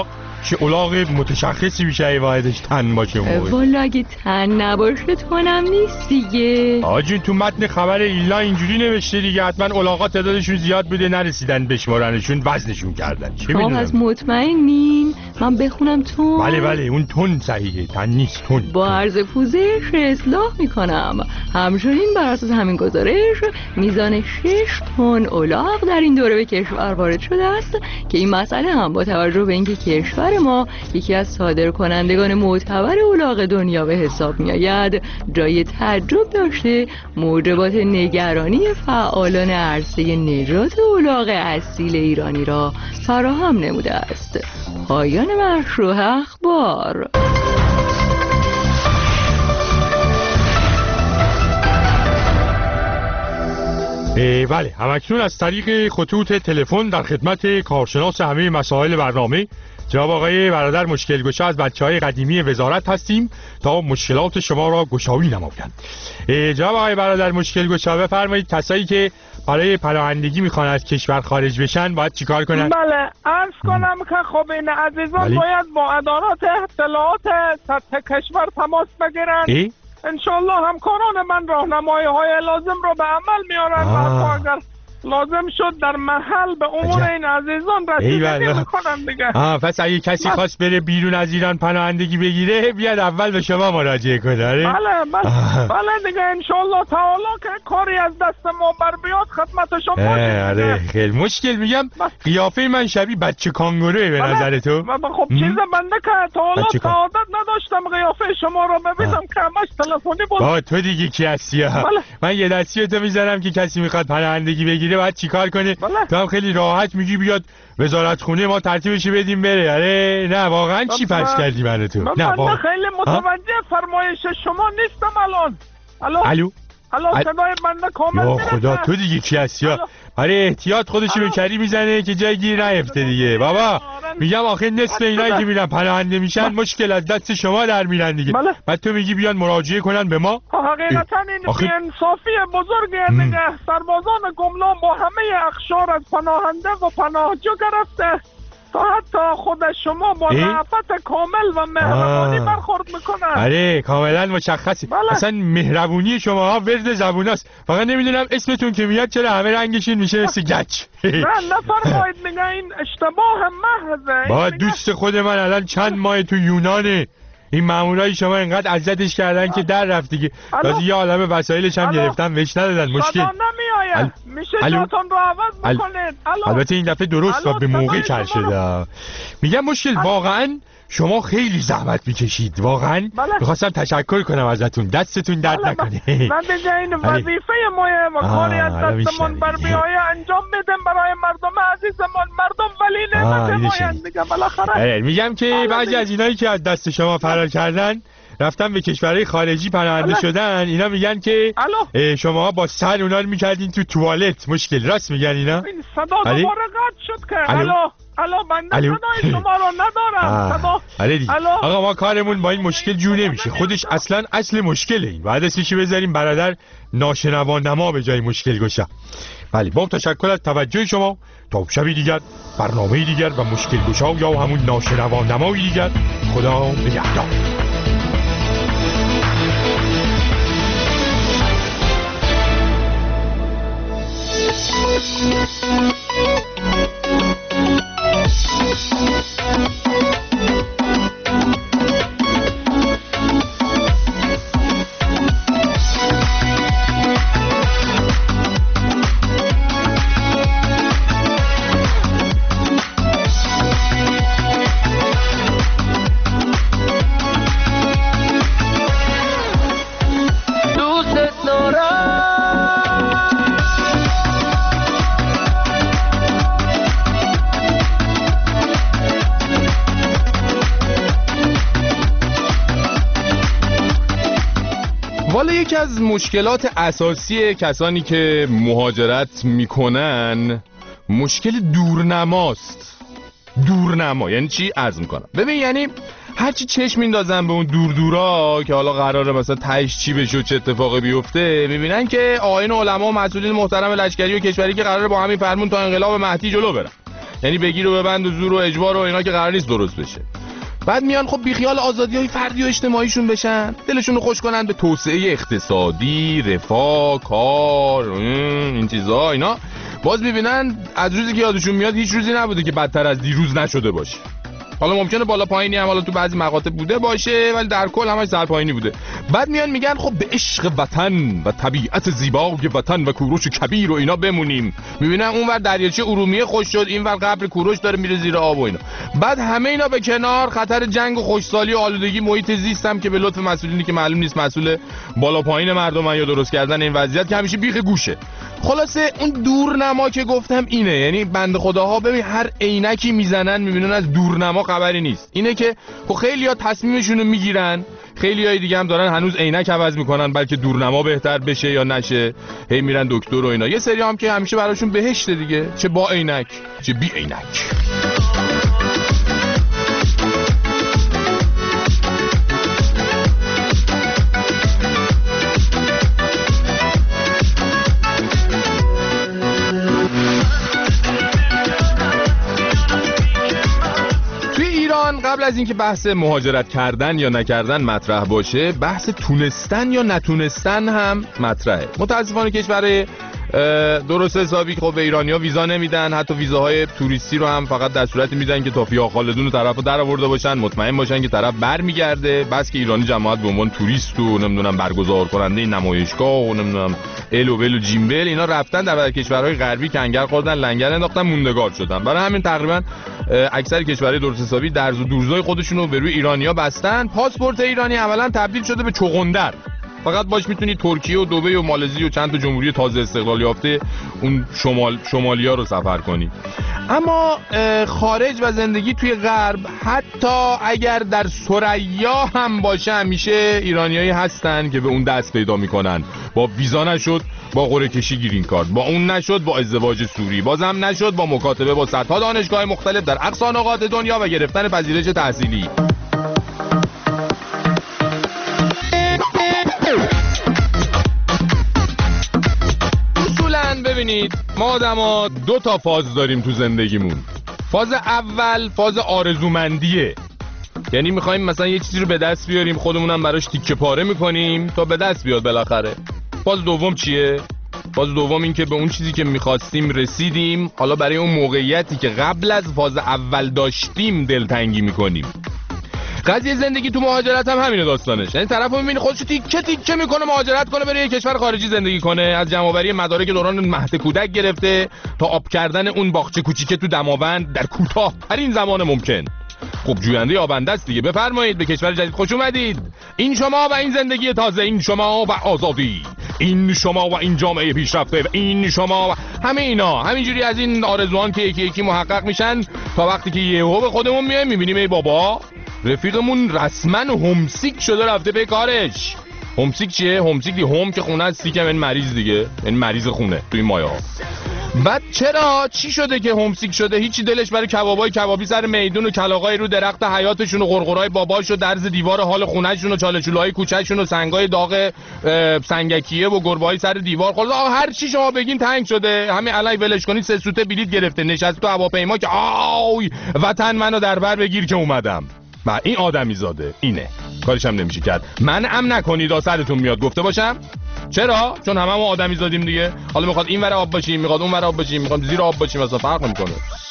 چه الاغ متشخصی میشه واحدش تن باشه اون موقع. والا اگه تن نباشه تونم نیست دیگه. آجون تو متن خبر ایلا اینجوری نوشته دیگه، حتما الاغا تعدادشون زیاد بوده نرسیدن بشمارنشون وزنشون کردن. چه میدونم؟ از مطمئنین من بخونم تون؟ بله بله اون تون صحیحه، تن نیست تون. با عرض پوزش اصلاح میکنم. همچنین بر اساس همین گزارش میزان شش تن الاغ در این دوره به کشور وارد شده است که این مسئله هم با توجه به اینکه کشور ما یکی از صادرکنندگان معتبر الاغ دنیا به حساب می آید جای تعجب داشته موجبات نگرانی فعالان عرصه نجات الاغ اصیل ایرانی را فراهم نموده است. پایان مشروع اخبار. بله همکنون از طریق خطوط تلفن در خدمت کارشناس همه مسائل برنامه جناب آقای برادر مشکل گشا از بچه‌های قدیمی وزارت هستیم تا مشکلات شما را گشایی نمایند. جناب آقای برادر مشکل گشا بفرمایید کسایی که برای پناهندگی میخوان از کشور خارج بشن باید چیکار کنن؟ بله عرض کنم که خب این عزیزان بله. باید با ادارات اطلاعات سطح کشور تماس بگیرن. انشالله همکاران من راهنمایی های لازم رو به عمل میارن و اگر لازم شد در محل به امور این عزیزان رسیدگی میکنن دیگه. آه پس اگه کسی خواست بره بیرون از ایران پناهندگی بگیره بیاد اول به شما مراجعه کنه. بله بله بله دیگه انشالله تعالی که کاری از دست ما بر بیاد خدمت شما. آره خیلی مشکل میگم قیافه من شبیه بچه کانگوروه به نظر تو؟ خب چیز بنده که تعالی سعادت نداشتم قیافه شما رو ببینم که همش تلفنی بود. با تو دیگه کی هستی؟ من یه دستی تو میذارم که کسی میخواد پناهندگی بگیره باید چیکار کنه؟ بله. تو هم خیلی راحت میگی بیاد وزارت خونه ما ترتیبش بدیم بره. آره نه واقعا چی فرض کردی من تو؟ نه واقعا خیلی متوجه فرمایش شما نیستم الان. الو الو الو صدای بنده کامل یا خدا تو دیگه کی هستی؟ آره احتیاط خودشو به کری میزنه که جای گیر نیفته دیگه. بابا میگم آخه نصف اینایی که میرن پناهنده میشن مشکل از دست شما در میرن دیگه. بعد تو میگی بیان مراجعه کنن به ما؟ حقیقتا این بی‌انصافی بزرگه دیگه. سربازان گمنام با همه اقشار از پناهنده و پناهجو گرفته تا حتی خود شما با رأفت کامل و مهربانی برخورد میکنن. آره کاملا مشخصه. بله. اصلا مهربونی شما ها ورد زبوناست. فقط نمیدونم اسمتون که میاد چرا همه رنگشین میشه مثل گچ. نه نفرمایید دیگه این اشتباه محضه. با دوست خود من الان چند ماه تو یونانه. این مامورای شما اینقدر اذیتش کردن که در رفت دیگه. تازه یه عالمه وسایلش هم گرفتن بهش ندادن. مشکل صدا نمیآید. ال... میشه جاتون رو عوض بکنید. ال... البته این دفعه درست و به موقع کار شده. میگم مشکل ال... واقعا شما خیلی زحمت میکشید واقعا. بله. میخواستم تشکر کنم ازتون دستتون درد بله نکنه. من دیگه این وظیفه مایه و کاری از دستمون بر بیایه انجام میدم برای مردم عزیزمون. مردم ولی نعمت مایند دیگه بالاخره. میگم که بعضی از اینایی که از دست شما فرار کردن رفتن به کشورهای خارجی پناهنده شدن اینا میگن که شما با سر اونا رو میکردین تو توالت. مشکل راست میگن اینا؟ این صدا دوباره قطع شد که الو الو بنده صدای شما رو ندارم. صدا الو آقا ما کارمون با این مشکل جو نمیشه. خودش اصلا اصل مشکله. این بعد اسمش بذاریم برادر ناشنوانما به جای مشکل گشا. بله با تشکر از توجه شما. تا شبی دیگر برنامه دیگر و مشکل گشا یا همون ناشنوانمای دیگر. خدا نگهدار. والا یکی از مشکلات اساسی کسانی که مهاجرت میکنن مشکل دورنماست. دورنما یعنی چی؟ عرض میکنم ببین یعنی هرچی چشم میندازن به اون دور دورا که حالا قراره مثلا تهش چی بشه و چه اتفاقی بیفته میبینن که آیین علما و مسئولین محترم لشکری و کشوری که قراره با همین فرمون تا انقلاب مهدی جلو برن. یعنی بگیر و ببند و زور و اجبار و اینا که قرار نیست درست بشه. بعد میان خب بیخیال آزادی‌های فردی و اجتماعیشون بشن، دلشون رو خوش کنن به توسعه اقتصادی، رفاه، کار، این چیزا اینا. باز میبینن از روزی که یادشون میاد هیچ روزی نبوده که بدتر از دیروز نشده باشه. حالا ممکنه بالا پایینی هم حالا تو بعضی مقاطع بوده باشه، ولی در کل همش سر پایینی بوده. بعد میان میگن خب به عشق وطن و طبیعت زیبای وطن و کوروش کبیر و اینا بمونیم. میبینن اونور دریاچه ارومیه خوش شد، اینور قبر کوروش داره میره زیر آب و اینا. بعد همه اینا به کنار، خطر جنگ و خوشسالی و آلودگی محیط زیست هم که به لطف مسئولینی که معلوم نیست مسئول بالا پایین مردم یا درست کردن این وضعیت که همیشه بیخ گوشه. خلاصه اون دورنما که گفتم اینه، یعنی بنده خداها ببین هر عینکی میزنن میبینن از دورنما خبری نیست. اینه که خب خیلی‌ها تصمیمشون رو میگیرن، خیلی‌های دیگه هم دارن هنوز عینک عوض میکنن بلکه دورنما بهتر بشه یا نشه، هی میرن دکتر و اینا. یه سری هم که همیشه براشون بهشته دیگه، چه با عینک چه بی عینک. قبل از اینکه بحث مهاجرت کردن یا نکردن مطرح باشه، بحث تونستن یا نتونستن هم مطرحه. متاسفانه کشور درست حسابی خب به ایرانی‌ها ویزا نمیدن، حتی ویزاهای توریستی رو هم فقط در صورتی میدن که تا فیا خالدون طرفو در آورده باشن، مطمئن باشن که طرف برمیگرده. بس که ایرانی جماعت به عنوان توریست و نمیدونم برگزار کننده نمایشگاه و نمیدونم ال و ول و جیمبل اینا رفتن در کشورهای غربی کنگر خوردن، لنگر انداختن، موندگار شدن. برای همین تقریبا اکثر کشورهای درست حسابی درز و دورزای خودشون رو به روی ایرانی‌ها بستن. پاسپورت ایرانی اولا تبدیل شده به چغندر، فقط باش میتونی ترکیه و دبی و مالزی و چند تا جمهوری تازه استقلال یافته اون شمال شمالیا رو سفر کنی. اما خارج و زندگی توی غرب، حتی اگر در ثریا هم باشه، همیشه ایرانیایی هستن که به اون دست پیدا میکنن. با ویزا نشد با قرعه کشی گرین کارت، با اون نشد با ازدواج سوری، بازم نشد با مکاتبه با صدها دانشگاه مختلف در اقصی نقاط دنیا و گرفتن پذیرش تحصیلی. ببینید ما آدما دو تا فاز داریم تو زندگیمون. فاز اول فاز آرزومندیه، یعنی میخوایم مثلا یه چیزی رو به دست بیاریم، خودمونم براش تیکه پاره میکنیم تا به دست بیاد بالاخره. فاز دوم چیه؟ فاز دوم این که به اون چیزی که میخواستیم رسیدیم، حالا برای اون موقعیتی که قبل از فاز اول داشتیم دلتنگی میکنیم. قضیه زندگی تو مهاجرت هم همینه داستانش، یعنی طرفو میبینی خودشو تیکه تیکه میکنه مهاجرت کنه بره یه کشور خارجی زندگی کنه، از جمع‌آوری مدارک دوران مهد کودک گرفته تا آب کردن اون باغچه کوچیکه تو دماوند در کوتاه‌ترین زمان ممکن. خب جوینده آبنده است دیگه. بفرمایید به کشور جدید خوش اومدید. این شما و این زندگی تازه، این شما و آزادی، این شما و این جامعه پیشرفته، این شما و همه اینا. همینجوری از این آرزوان که یکی یکی محقق میشن تا وقتی که یهو به خودمون میایم میبینیم ای بابا رفیقمون رسما همسیک شده رفته به کارش. همسیک چیه؟ همسیک دی هم که خونه است، سیک این مریض دیگه، یعنی مریض خونه توی این مایه ها. بعد چرا چی شده که همسیک شده؟ هیچی دلش برای کبابای کبابی سر میدون و کلاغای رو درخت حیاتشون و قرقرای باباش و درز دیوار حال خونه‌شون و چاله‌چوله‌های کوچه‌شون و سنگای داغ سنگکیه و گربه‌های سر دیوار، خلاص هر چی شما بگین تنگ شده. همین الان ولش کنید سه سوته بلیط گرفته نشسته تو هواپیما که آی وطن منو در بر بگیر که اومدم. و این آدمی زاده اینه، کارش هم نمیشه کرد. منعم نکنید تا سرتون میاد گفته باشم. چرا؟ چون هممون آدمی زادیم دیگه. حالا میخواد این ور آب باشیم، میخواد اون ور آب باشیم، میخواد زیر آب باشیم، اصلا فرق نمیکنه.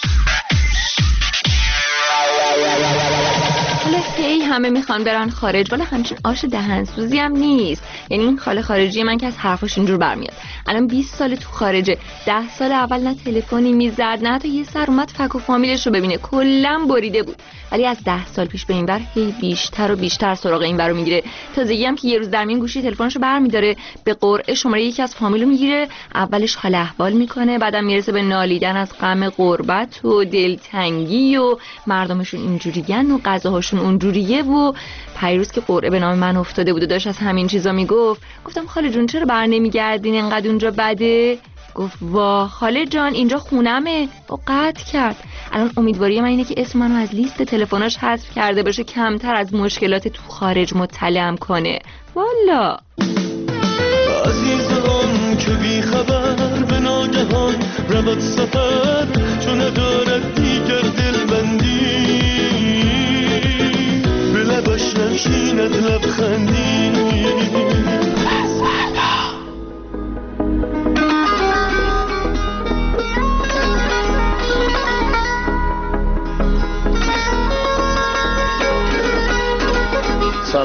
حالا هی همه میخوان برن خارج، ولی همچین آش دهنسوزی هم نیست. یعنی این خاله خارجی من که از حرفاش اینجور برمیاد. الان بیست سال تو خارجه، ده سال اول نه تلفنی میزد نه حتی یه سر اومد فک و فامیلش رو ببینه، کلا بریده بود. ولی از ده سال پیش به این ور هی بیشتر و بیشتر سراغ این ور رو میگیره. تازگی هم که یه روز در میون گوشی تلفنشو برمیداره، به قرعه شماره یکی از فامیلو میگیره، اولش حال احوال میکنه، بعدم میرسه به نالیدن از غم غربت و دلتنگی و مردمشون اینجوریین و غذاهاشون اونجوریه. و پیروز که قرعه به نام من افتاده بود و داشت از همین چیزا میگفت، گفتم خاله جون چرا بر نمیگردین انقدر اونجا بده؟ گفت وا خاله جان اینجا خونمه. و قطع کرد. الان امیدواری من اینه که اسم منو از لیست تلفناش حذف کرده باشه، کمتر از مشکلات تو خارج مطلعم کنه. والا عزیزم که بی خبر به ناگهان رود سفر، چون ندارد دیگر دلبندی.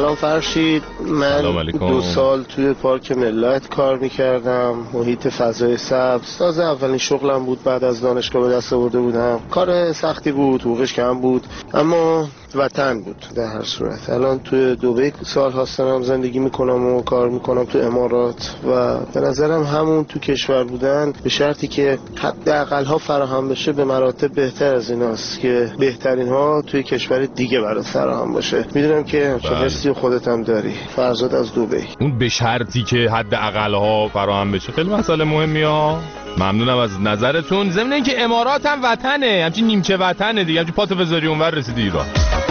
سلام فرشید. من دو سال توی پارک ملت کار میکردم، محیط فضای سبز. تازه اولین شغلم بود، بعد از دانشگاه به دست آورده بودم. کار سختی بود، حقوقش کم بود، اما وطن بود در هر صورت. الان توی دبی سال هستم زندگی میکنم و کار میکنم تو امارات و به نظرم همون تو کشور بودن به شرطی که حداقل ها فراهم بشه به مراتب بهتر از ایناست که بهترین ها توی کشور دیگه برات فراهم باشه. میدونم که چه حسی خودت هم داری. فرزاد از دبی. اون به شرطی که حداقل ها فراهم بشه خیلی مسئله مهمی ها. ممنونم از نظرتون. ضمن اینکه امارات هم وطنه، همچین نیمچه وطنه دیگه، همچین پاتو بذاری اونور رسیدی ایران.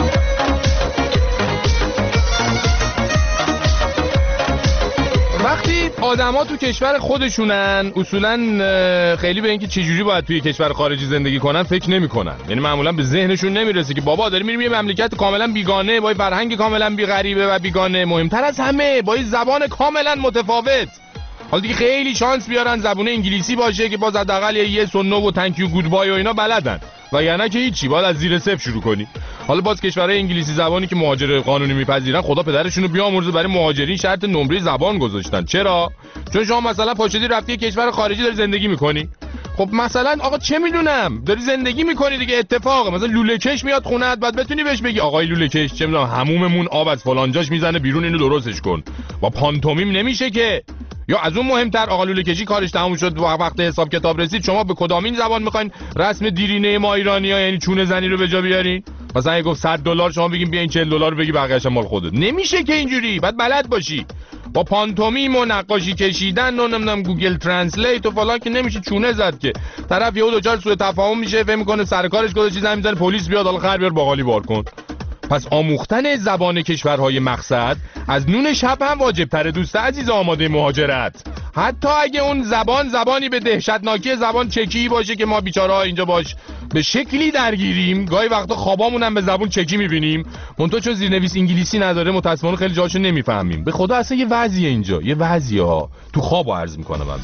وقتی آدما تو کشور خودشونن اصولا خیلی به اینکه چجوری باید توی کشور خارجی زندگی کنن فکر نمی‌کنن. یعنی معمولا به ذهنشون نمیرسه که بابا داریم میریم یه مملکت کاملا بیگانه با فرهنگ کاملا بی غریبه و بیگانه، مهمتر از همه با زبان کاملا متفاوت. حالا دیگه خیلی شانس بیارن زبان انگلیسی باشه که باز حداقل یه سنو و تانک یو گودبای و اینا بلدن، و یعنی که هیچی، باید از زیر صفر شروع کنی. حالا باز کشورهای انگلیسی زبانی که مهاجر قانونی میپذیرن خدا پدرشون رو بیامرزه برای مهاجرین شرط نمره زبان گذاشتن. چرا؟ چون شما مثلا پاشدی رفتی کشور خارجی داری زندگی میکنی. خب مثلا آقا چه میدونم داری زندگی میکنی دیگه، اتفاقه مثلا لوله کش میاد خونت، بعد بتونی بهش بگی آقای لوله کش چه میدونم هموممون آب از فلان جاش میزنه بیرون، اینو درستش کن. با پانتومیم نمیشه که. یا از اون مهمتر آقا لوله کشی کارش تموم شد و وقت حساب کتاب رسید، شما به کدامین زبان میخواین رسم دیرینه ما ایرانی‌ها یعنی چونه زنی رو به جا بیارین؟ مثلا اگه گفت صد دلار شما بگین بیاین چهل دلار بگی بقیه‌اش مال خودت. نمیشه که اینجوری، بعد بلد باشی. با پانتومیم و نقاشی کشیدن و نمیدونم گوگل ترنسلیت و فلان که نمیشه چونه زد که. طرف یهو دچار سوء تفاهم میشه، فکر میکنه سر کارش گذاشته چیزا میذاره پلیس بیاد حالا خر بیار باقالی بار کن. پس آموختن زبان کشورهای مقصد از نون شب هم واجب تره دوست عزیز آماده مهاجرت. حتی اگه اون زبان زبانی به دهشتناکی زبان چکی باشه که ما بیچاره‌ها اینجا باش به شکلی درگیریم، گاهی وقتا خوابامون هم به زبان چکی میبینیم، منتها چون زیرنویس انگلیسی نداره متأسفانه خیلی جاشو نمیفهمیم. به خدا اصلا یه وضعیه اینجا، یه وضعیه ها تو خوابو عرض میکنم من.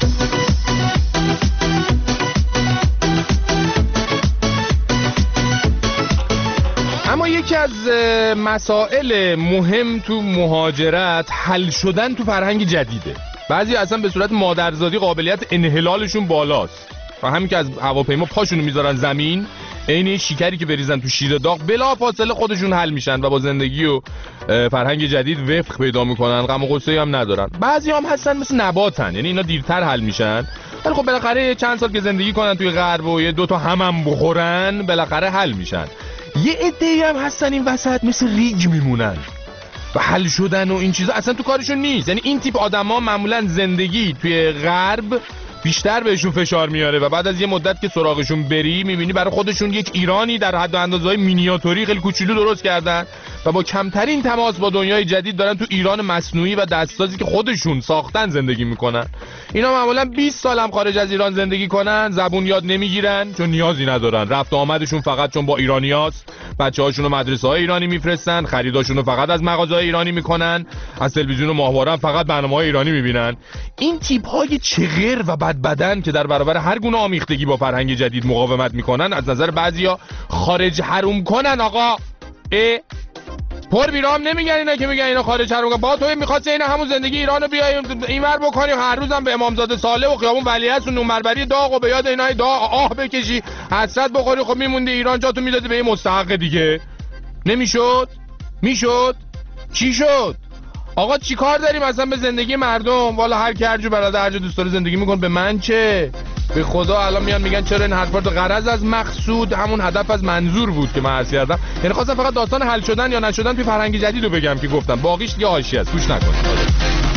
اما یکی از مسائل مهم تو مهاجرت حل شدن تو فرهنگ جدیده. بعضی اصلا به صورت مادرزادی قابلیت انحلالشون بالاست و همین که از هواپیما پاشونو میذارن زمین، عین شکری که بریزن تو شیر داغ بلا فاصله خودشون حل میشن و با زندگی و فرهنگ جدید وفق پیدا میکنن، غم و غصه هم ندارن. بعضی هم هستن مثل نباتن، یعنی اینا دیرتر حل میشن، ولی خب بالاخره چند سال که زندگی کنن توی غرب و یه دو تا هم هم بخورن بالاخره حل میشن. یه عده‌ای هم هستن این وسط مثل ریگ میمونن و حل شدن و این چیزا اصلا تو کارشون نیست. یعنی این تیپ آدما معمولا زندگی توی غرب بیشتر بهشون فشار میاره و بعد از یه مدت که سراغشون بری میبینی برای خودشون یک ایرانی در حد و اندازه‌های مینیاتوری خیلی کوچولو درست کردن و با کمترین تماس با دنیای جدید دارن تو ایران مصنوعی و دستسازی که خودشون ساختن زندگی میکنن. اینا معمولا بیست سال هم خارج از ایران زندگی کنن، زبون یاد نمیگیرن چون نیازی ندارن، رفت و آمدشون فقط چون با ایرانیاست، بچه‌هاشون رو مدرسه‌های ایرانی میفرستن، خریداشون رو فقط از مغازه‌های ایرانی میکنن، از تلویزیون و ماهواره فقط برنامه‌های ایرانی میبینن. این تیپ‌های چغر و بد بدن که در برابر هر گونه آمیختگی با فرهنگ جدید مقاومت میکنن از نظر بعضیا خارج حروم کنن. آقا اه پر بیرام نمیگن اینا که میگن اینا خارج حروم کنن. با تو میخواسته اینا همون زندگی ایرانو بیای اینور بکنی، هر روزم به امامزاده صالح و خیابون ولیعصر و نونبربری داغ و به یاد اینا داغ آه بکشی، حسرت بخوری. خب میموندی ایران، جاتو میدادی به یه مستحق دیگه. نمیشد؟ میشد؟ چی شد؟ آقا چی کار داریم اصلا به زندگی مردم؟ والا هر کی هر جو بلده هر جا دوست داره زندگی میکنه، به من چه؟ به خدا الان میان میگن چرا این حرفا رو غرض از مقصود همون هدف از منظور بود که من عرض کردم. یعنی خواستم فقط داستان حل شدن یا نشدن توی فرهنگ جدید رو بگم که گفتم، باقیش دیگه حاشیه است، گوش نکنید.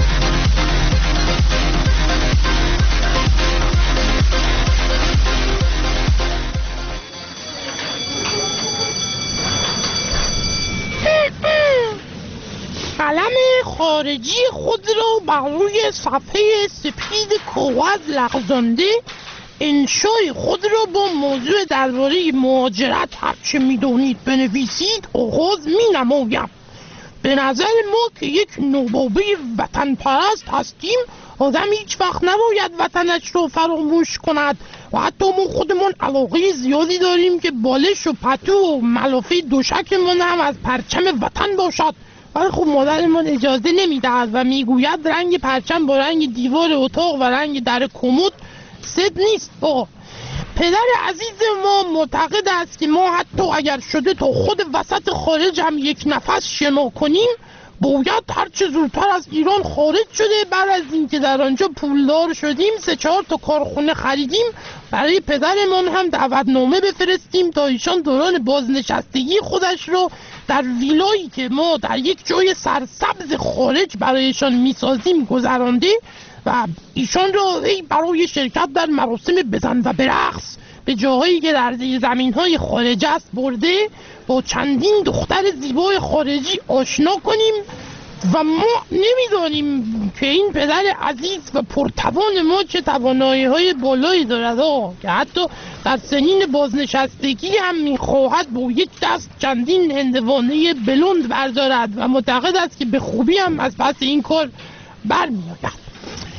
قلم خارجی خود را بر روی صفحه سپید کاغذ لغزانده انشای خود را با موضوع درباره مهاجرت هرچه میدونید بنویسید آغاز می نمایم. به نظر ما که یک نوباوه وطن پرست هستیم، آدم هیچ وقت نباید وطنش رو فراموش کند و حتی ما خودمون علاقه زیادی داریم که بالش و پتو و ملافه دوشکمون هم از پرچم وطن باشد ولی خب مادرمان اجازه نمیدهد و میگوید رنگ پرچم با رنگ دیوار اتاق و رنگ در کمد ست نیست. با پدر عزیز ما معتقد است که ما حتی اگر شده تا خود وسط خارج هم یک نفس شنا کنیم باید هرچه زودتر از ایران خارج شده. بعد از اینکه در آنجا پولدار شدیم سه چهار تا کارخونه خریدیم برای پدرمان هم دعوتنامه بفرستیم تا ایشان دوران بازنشستگی خودش رو در ویلایی که ما در یک جای سرسبز خارج برایشان میسازیم گذرانده و ایشان را برای شرکت در مراسم بزن و برقص به جاهایی که در زمین‌های خارج است برده با چندین دختر زیبای خارجی آشنا کنیم و ما نمیدانیم که این پدر عزیز و پرتوان ما چه توانایی‌های بالایی دارد ها که حتی در سنین بازنشستگی هم می‌خواهد با یک دست چندین هندوانه بلند بردارد و معتقد است که به خوبی هم از پس این کار برمی‌آید.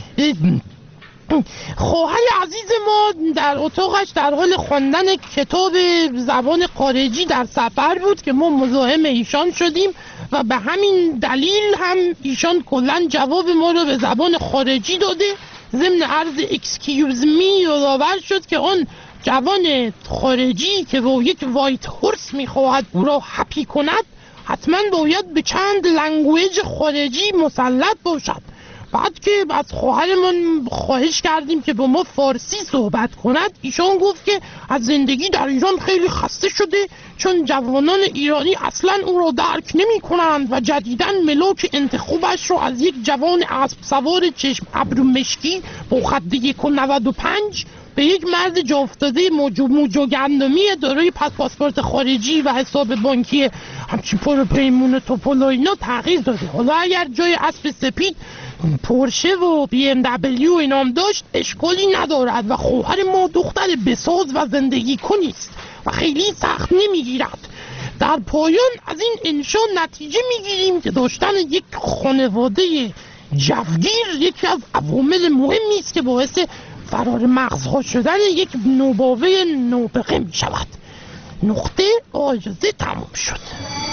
خواهر عزیز ما در اتاقش در حال خواندن کتاب زبان خارجی در سفر بود که ما مزاحم ایشان شدیم و به همین دلیل هم ایشان کلاً جواب ما رو به زبان خارجی داده. ضمن عرض اکسکیوز می یادآور شد که آن جوان خارجی که با یک وایت هورس میخواهد او را هپی کند حتما باید به چند لنگویج خارجی مسلط باشد. بعد که از خواهرمان خواهش کردیم که با ما فارسی صحبت کند ایشان گفت که از زندگی در ایران خیلی خسته شده چون جوانان ایرانی اصلا او را درک نمی کنند و جدیداً ملاک انتخابش را از یک جوان اسب سوار چشم ابرو مشکی با خط یک و نود و پنج به یک مرد جا افتاده موجو موجو گندمی دارای پس پاسپورت خارجی و حساب بانکی همچین پر پیمون توپل و اینا تغییر داده. حالا اگر جای اسب سپید پورشه و بی ام دبلیو اینام داشت اشکالی ندارد و خواهر ما دختر بساز و زندگی کنی است و خیلی سخت نمیگیرد. در پایان از این انشا نتیجه میگیریم که داشتن یک خانواده جوگیر یکی از عوامل مهمی است که باعث فرار مغزها شدن یک نوباوه نابغه می شود. نقطه آجازه تمام شد.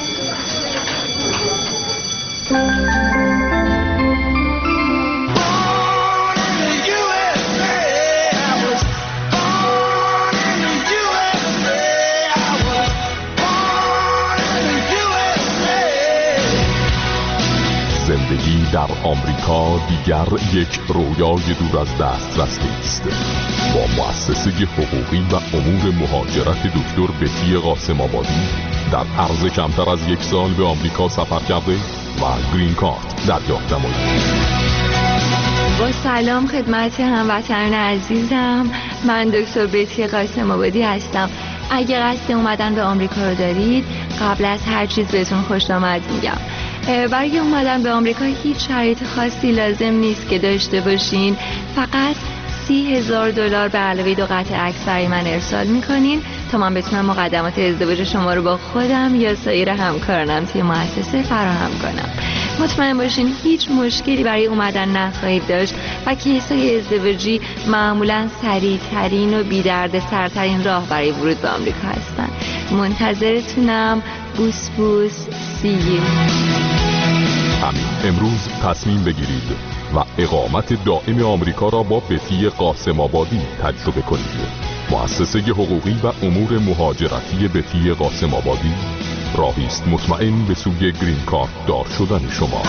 زندگی در آمریکا دیگر یک رویای دور از دسترس نیست. با مؤسسه حقوقی و امور مهاجرت دکتر بتی قاسم آبادی در عرض کمتر از یک سال به آمریکا سفر کرده و گرین کارت دریافت نمایید. با سلام خدمت هموطنان عزیزم، من دکتر بتی قاسم آبادی هستم. اگه قصد اومدن به آمریکا رو دارید قبل از هر چیز بهتون خوش آمد میگم. برای اومدن به آمریکا هیچ شرایط خاصی لازم نیست که داشته باشین. فقط سی هزار دلار به علاوه دو قطعه عکس برای من ارسال میکنین تا من بتونم مقدمات ازدواج شما رو با خودم یا سایر همکارانم توی مؤسسه فراهم کنم. مطمئن باشین هیچ مشکلی برای اومدن نخواهید داشت و کیسای ازدواجی معمولا سریع ترین و بی درد سرترین راه برای ورود به آمریکا هستن. منتظرتونم. بوس بوس. سی یو. همین امروز تصمیم بگیرید و اقامت دائم آمریکا را با بتی قاسم آبادی تجربه کنید. مؤسسه حقوقی و امور مهاجرتی بتی قاسم آبادی راهی است مطمئن به سوی گرین کارت دار شدن شما.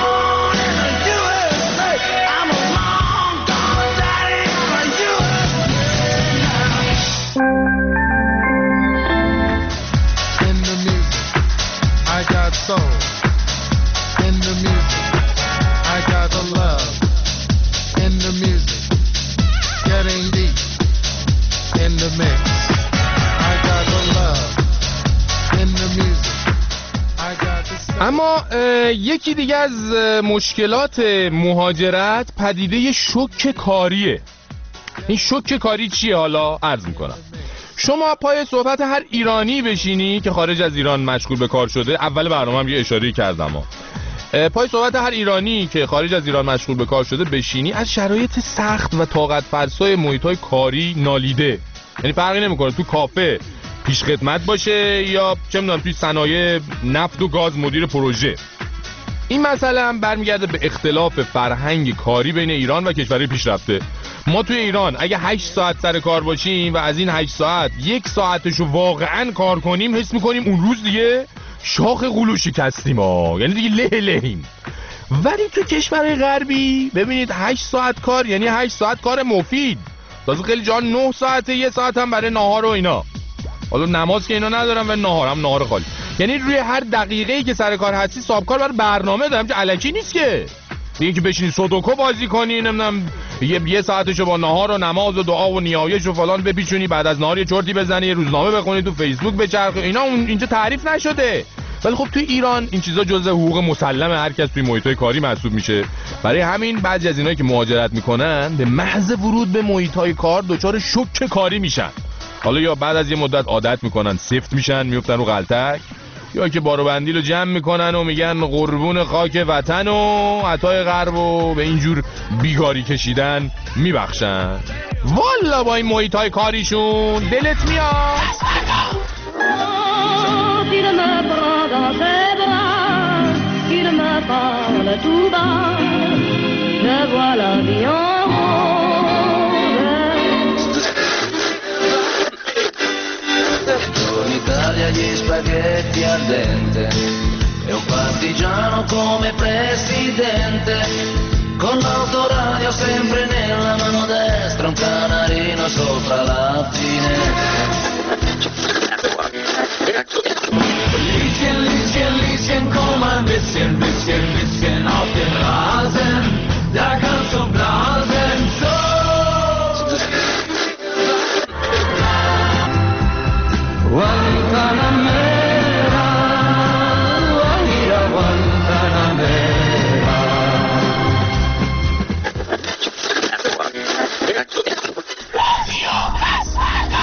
اما یکی دیگه از مشکلات مهاجرت پدیده شوک کاریه. این شوک کاری چیه؟ حالا عرض میکنم. شما پای صحبت هر ایرانی بشینی که خارج از ایران مشغول به کار شده، اول برنامه هم یه اشاره کردم ها. پای صحبت هر ایرانی که خارج از ایران مشغول به کار شده بشینی، از شرایط سخت و طاقت فرسای محیط‌های کاری نالیده. یعنی فرقی نمیکنه تو کافه پیش خدمت باشه یا چه میدونم توی صنایع نفت و گاز مدیر پروژه. این مسئله هم برمیگرده به اختلاف فرهنگ کاری بین ایران و کشورهای پیشرفته. ما توی ایران اگه هشت ساعت سر کار باشیم و از این هشت ساعت یک ساعتشو واقعا کار کنیم، حس میکنیم اون روز دیگه شاخ قلو شکستیم ها، یعنی دیگه له لهیم. ولی تو کشورهای غربی ببینید هشت ساعت کار یعنی هشت ساعت کار مفید. تازه خیلی جا نه ساعته، یه ساعت هم برای ناهار و اینا. حالا نماز که اینا ندارم و ناهار هم ناهار خالی. یعنی روی هر دقیقه‌ای که سر کار هستی صاحبکار برای برنامه دارم که الکی نیست که. دیگه که بشینی سودوکو بازی کنی، نمیدونم یه یه ساعتشو با ناهار و نماز و دعا و نیایش و فلان بپیچونی، بعد از ناهار یه چرتی بزنی، یه روزنامه بخونی، تو فیسبوک بچرخی، اینا اون اینجا تعریف نشده. ولی خب تو ایران این چیزا جزء حقوق مسلم هر کس توی محیط‌های کاری محسوب میشه. برای همین بعضی از اینایی که مهاجرت میکنن به محض ورود به محیط‌های کار دچار شوک کاری میشن. حالا یا بعد از یه مدت عادت میکنن، سفت میشن، میفتن رو غلطک، یا که بارو بندیل رو جمع میکنن و میگن قربون خاک وطن و عطای غرب و به اینجور بیگاری کشیدن میبخشن. والا با این محیط‌های کاریشون دلت میاد. In Italia gli spaghetti al dente e un partigiano come presidente, con l'autoradio sempre nella mano destra, un canarino sopra la finestra. Lieschen, Lieschen, Lieschen, komm ein bisschen, bisschen, bisschen auf den Rasen, da kannst du blasen, so. Guantanamera, Guajira, Guantanamera. Radio Masada.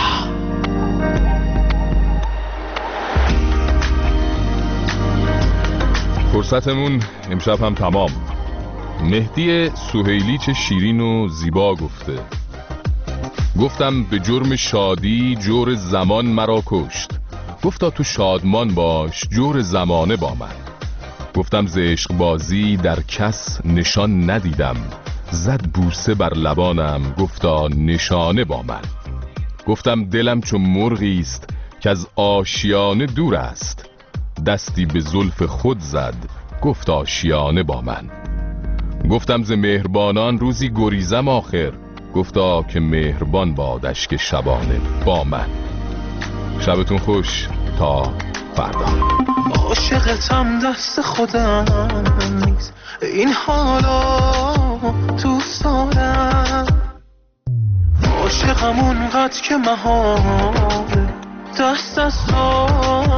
فرصتمون امشب هم تمام. مهدی سهیلی چه شیرین و زیبا گفته. گفتم به جرم شادی جور زمان مرا کشت. گفتا تو شادمان باش جور زمانه با من. گفتم ز عشق بازی در کس نشان ندیدم. زد بوسه بر لبانم گفتا نشانه با من. گفتم دلم چون مرغی است که از آشیانه دور است. دستی به زلف خود زد گفت آشیانه با من. گفتم ز مهربانان روزی گریزم آخر. گفتا که مهربان بادش که شبانه با من. شبتون خوش تا فردا. عاشقتم دست خودم نیست، این حالا دوست دارم. عاشقم اونقدر که محاله دست از تو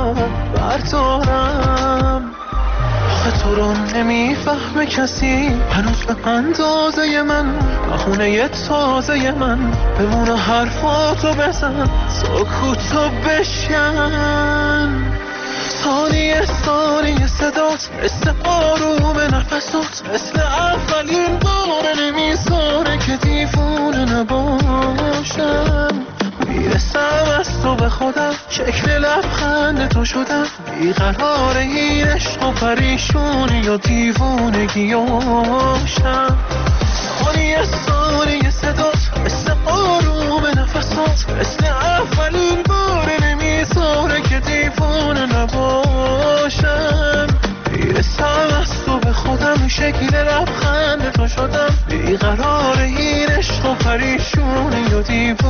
بردارم. آخه تو رو نمیفهمه کسی هنوز به اندازه من، بخونه تازه من بمونه حرفاتو بزن، سکوتو بشکن. ثانیه ثانیه صدات مثل آروم نفسات، مثل اولین بار نمیذاره که دیوونه نباشم. میرسم از تو به خودم، شکل لبخند تو شدم، بیقرار این عشق و پریشونی و دیوونگیاشم. ثانیه ثانیه صدات مثل آروم نفسات، مثل اولین بار نمیذاره که دیوونه نباشم. میرسم از تو به خودم، شکل لبخند تو شدم، بیقرار این عشق و پریشونی و دیوونگیاشم.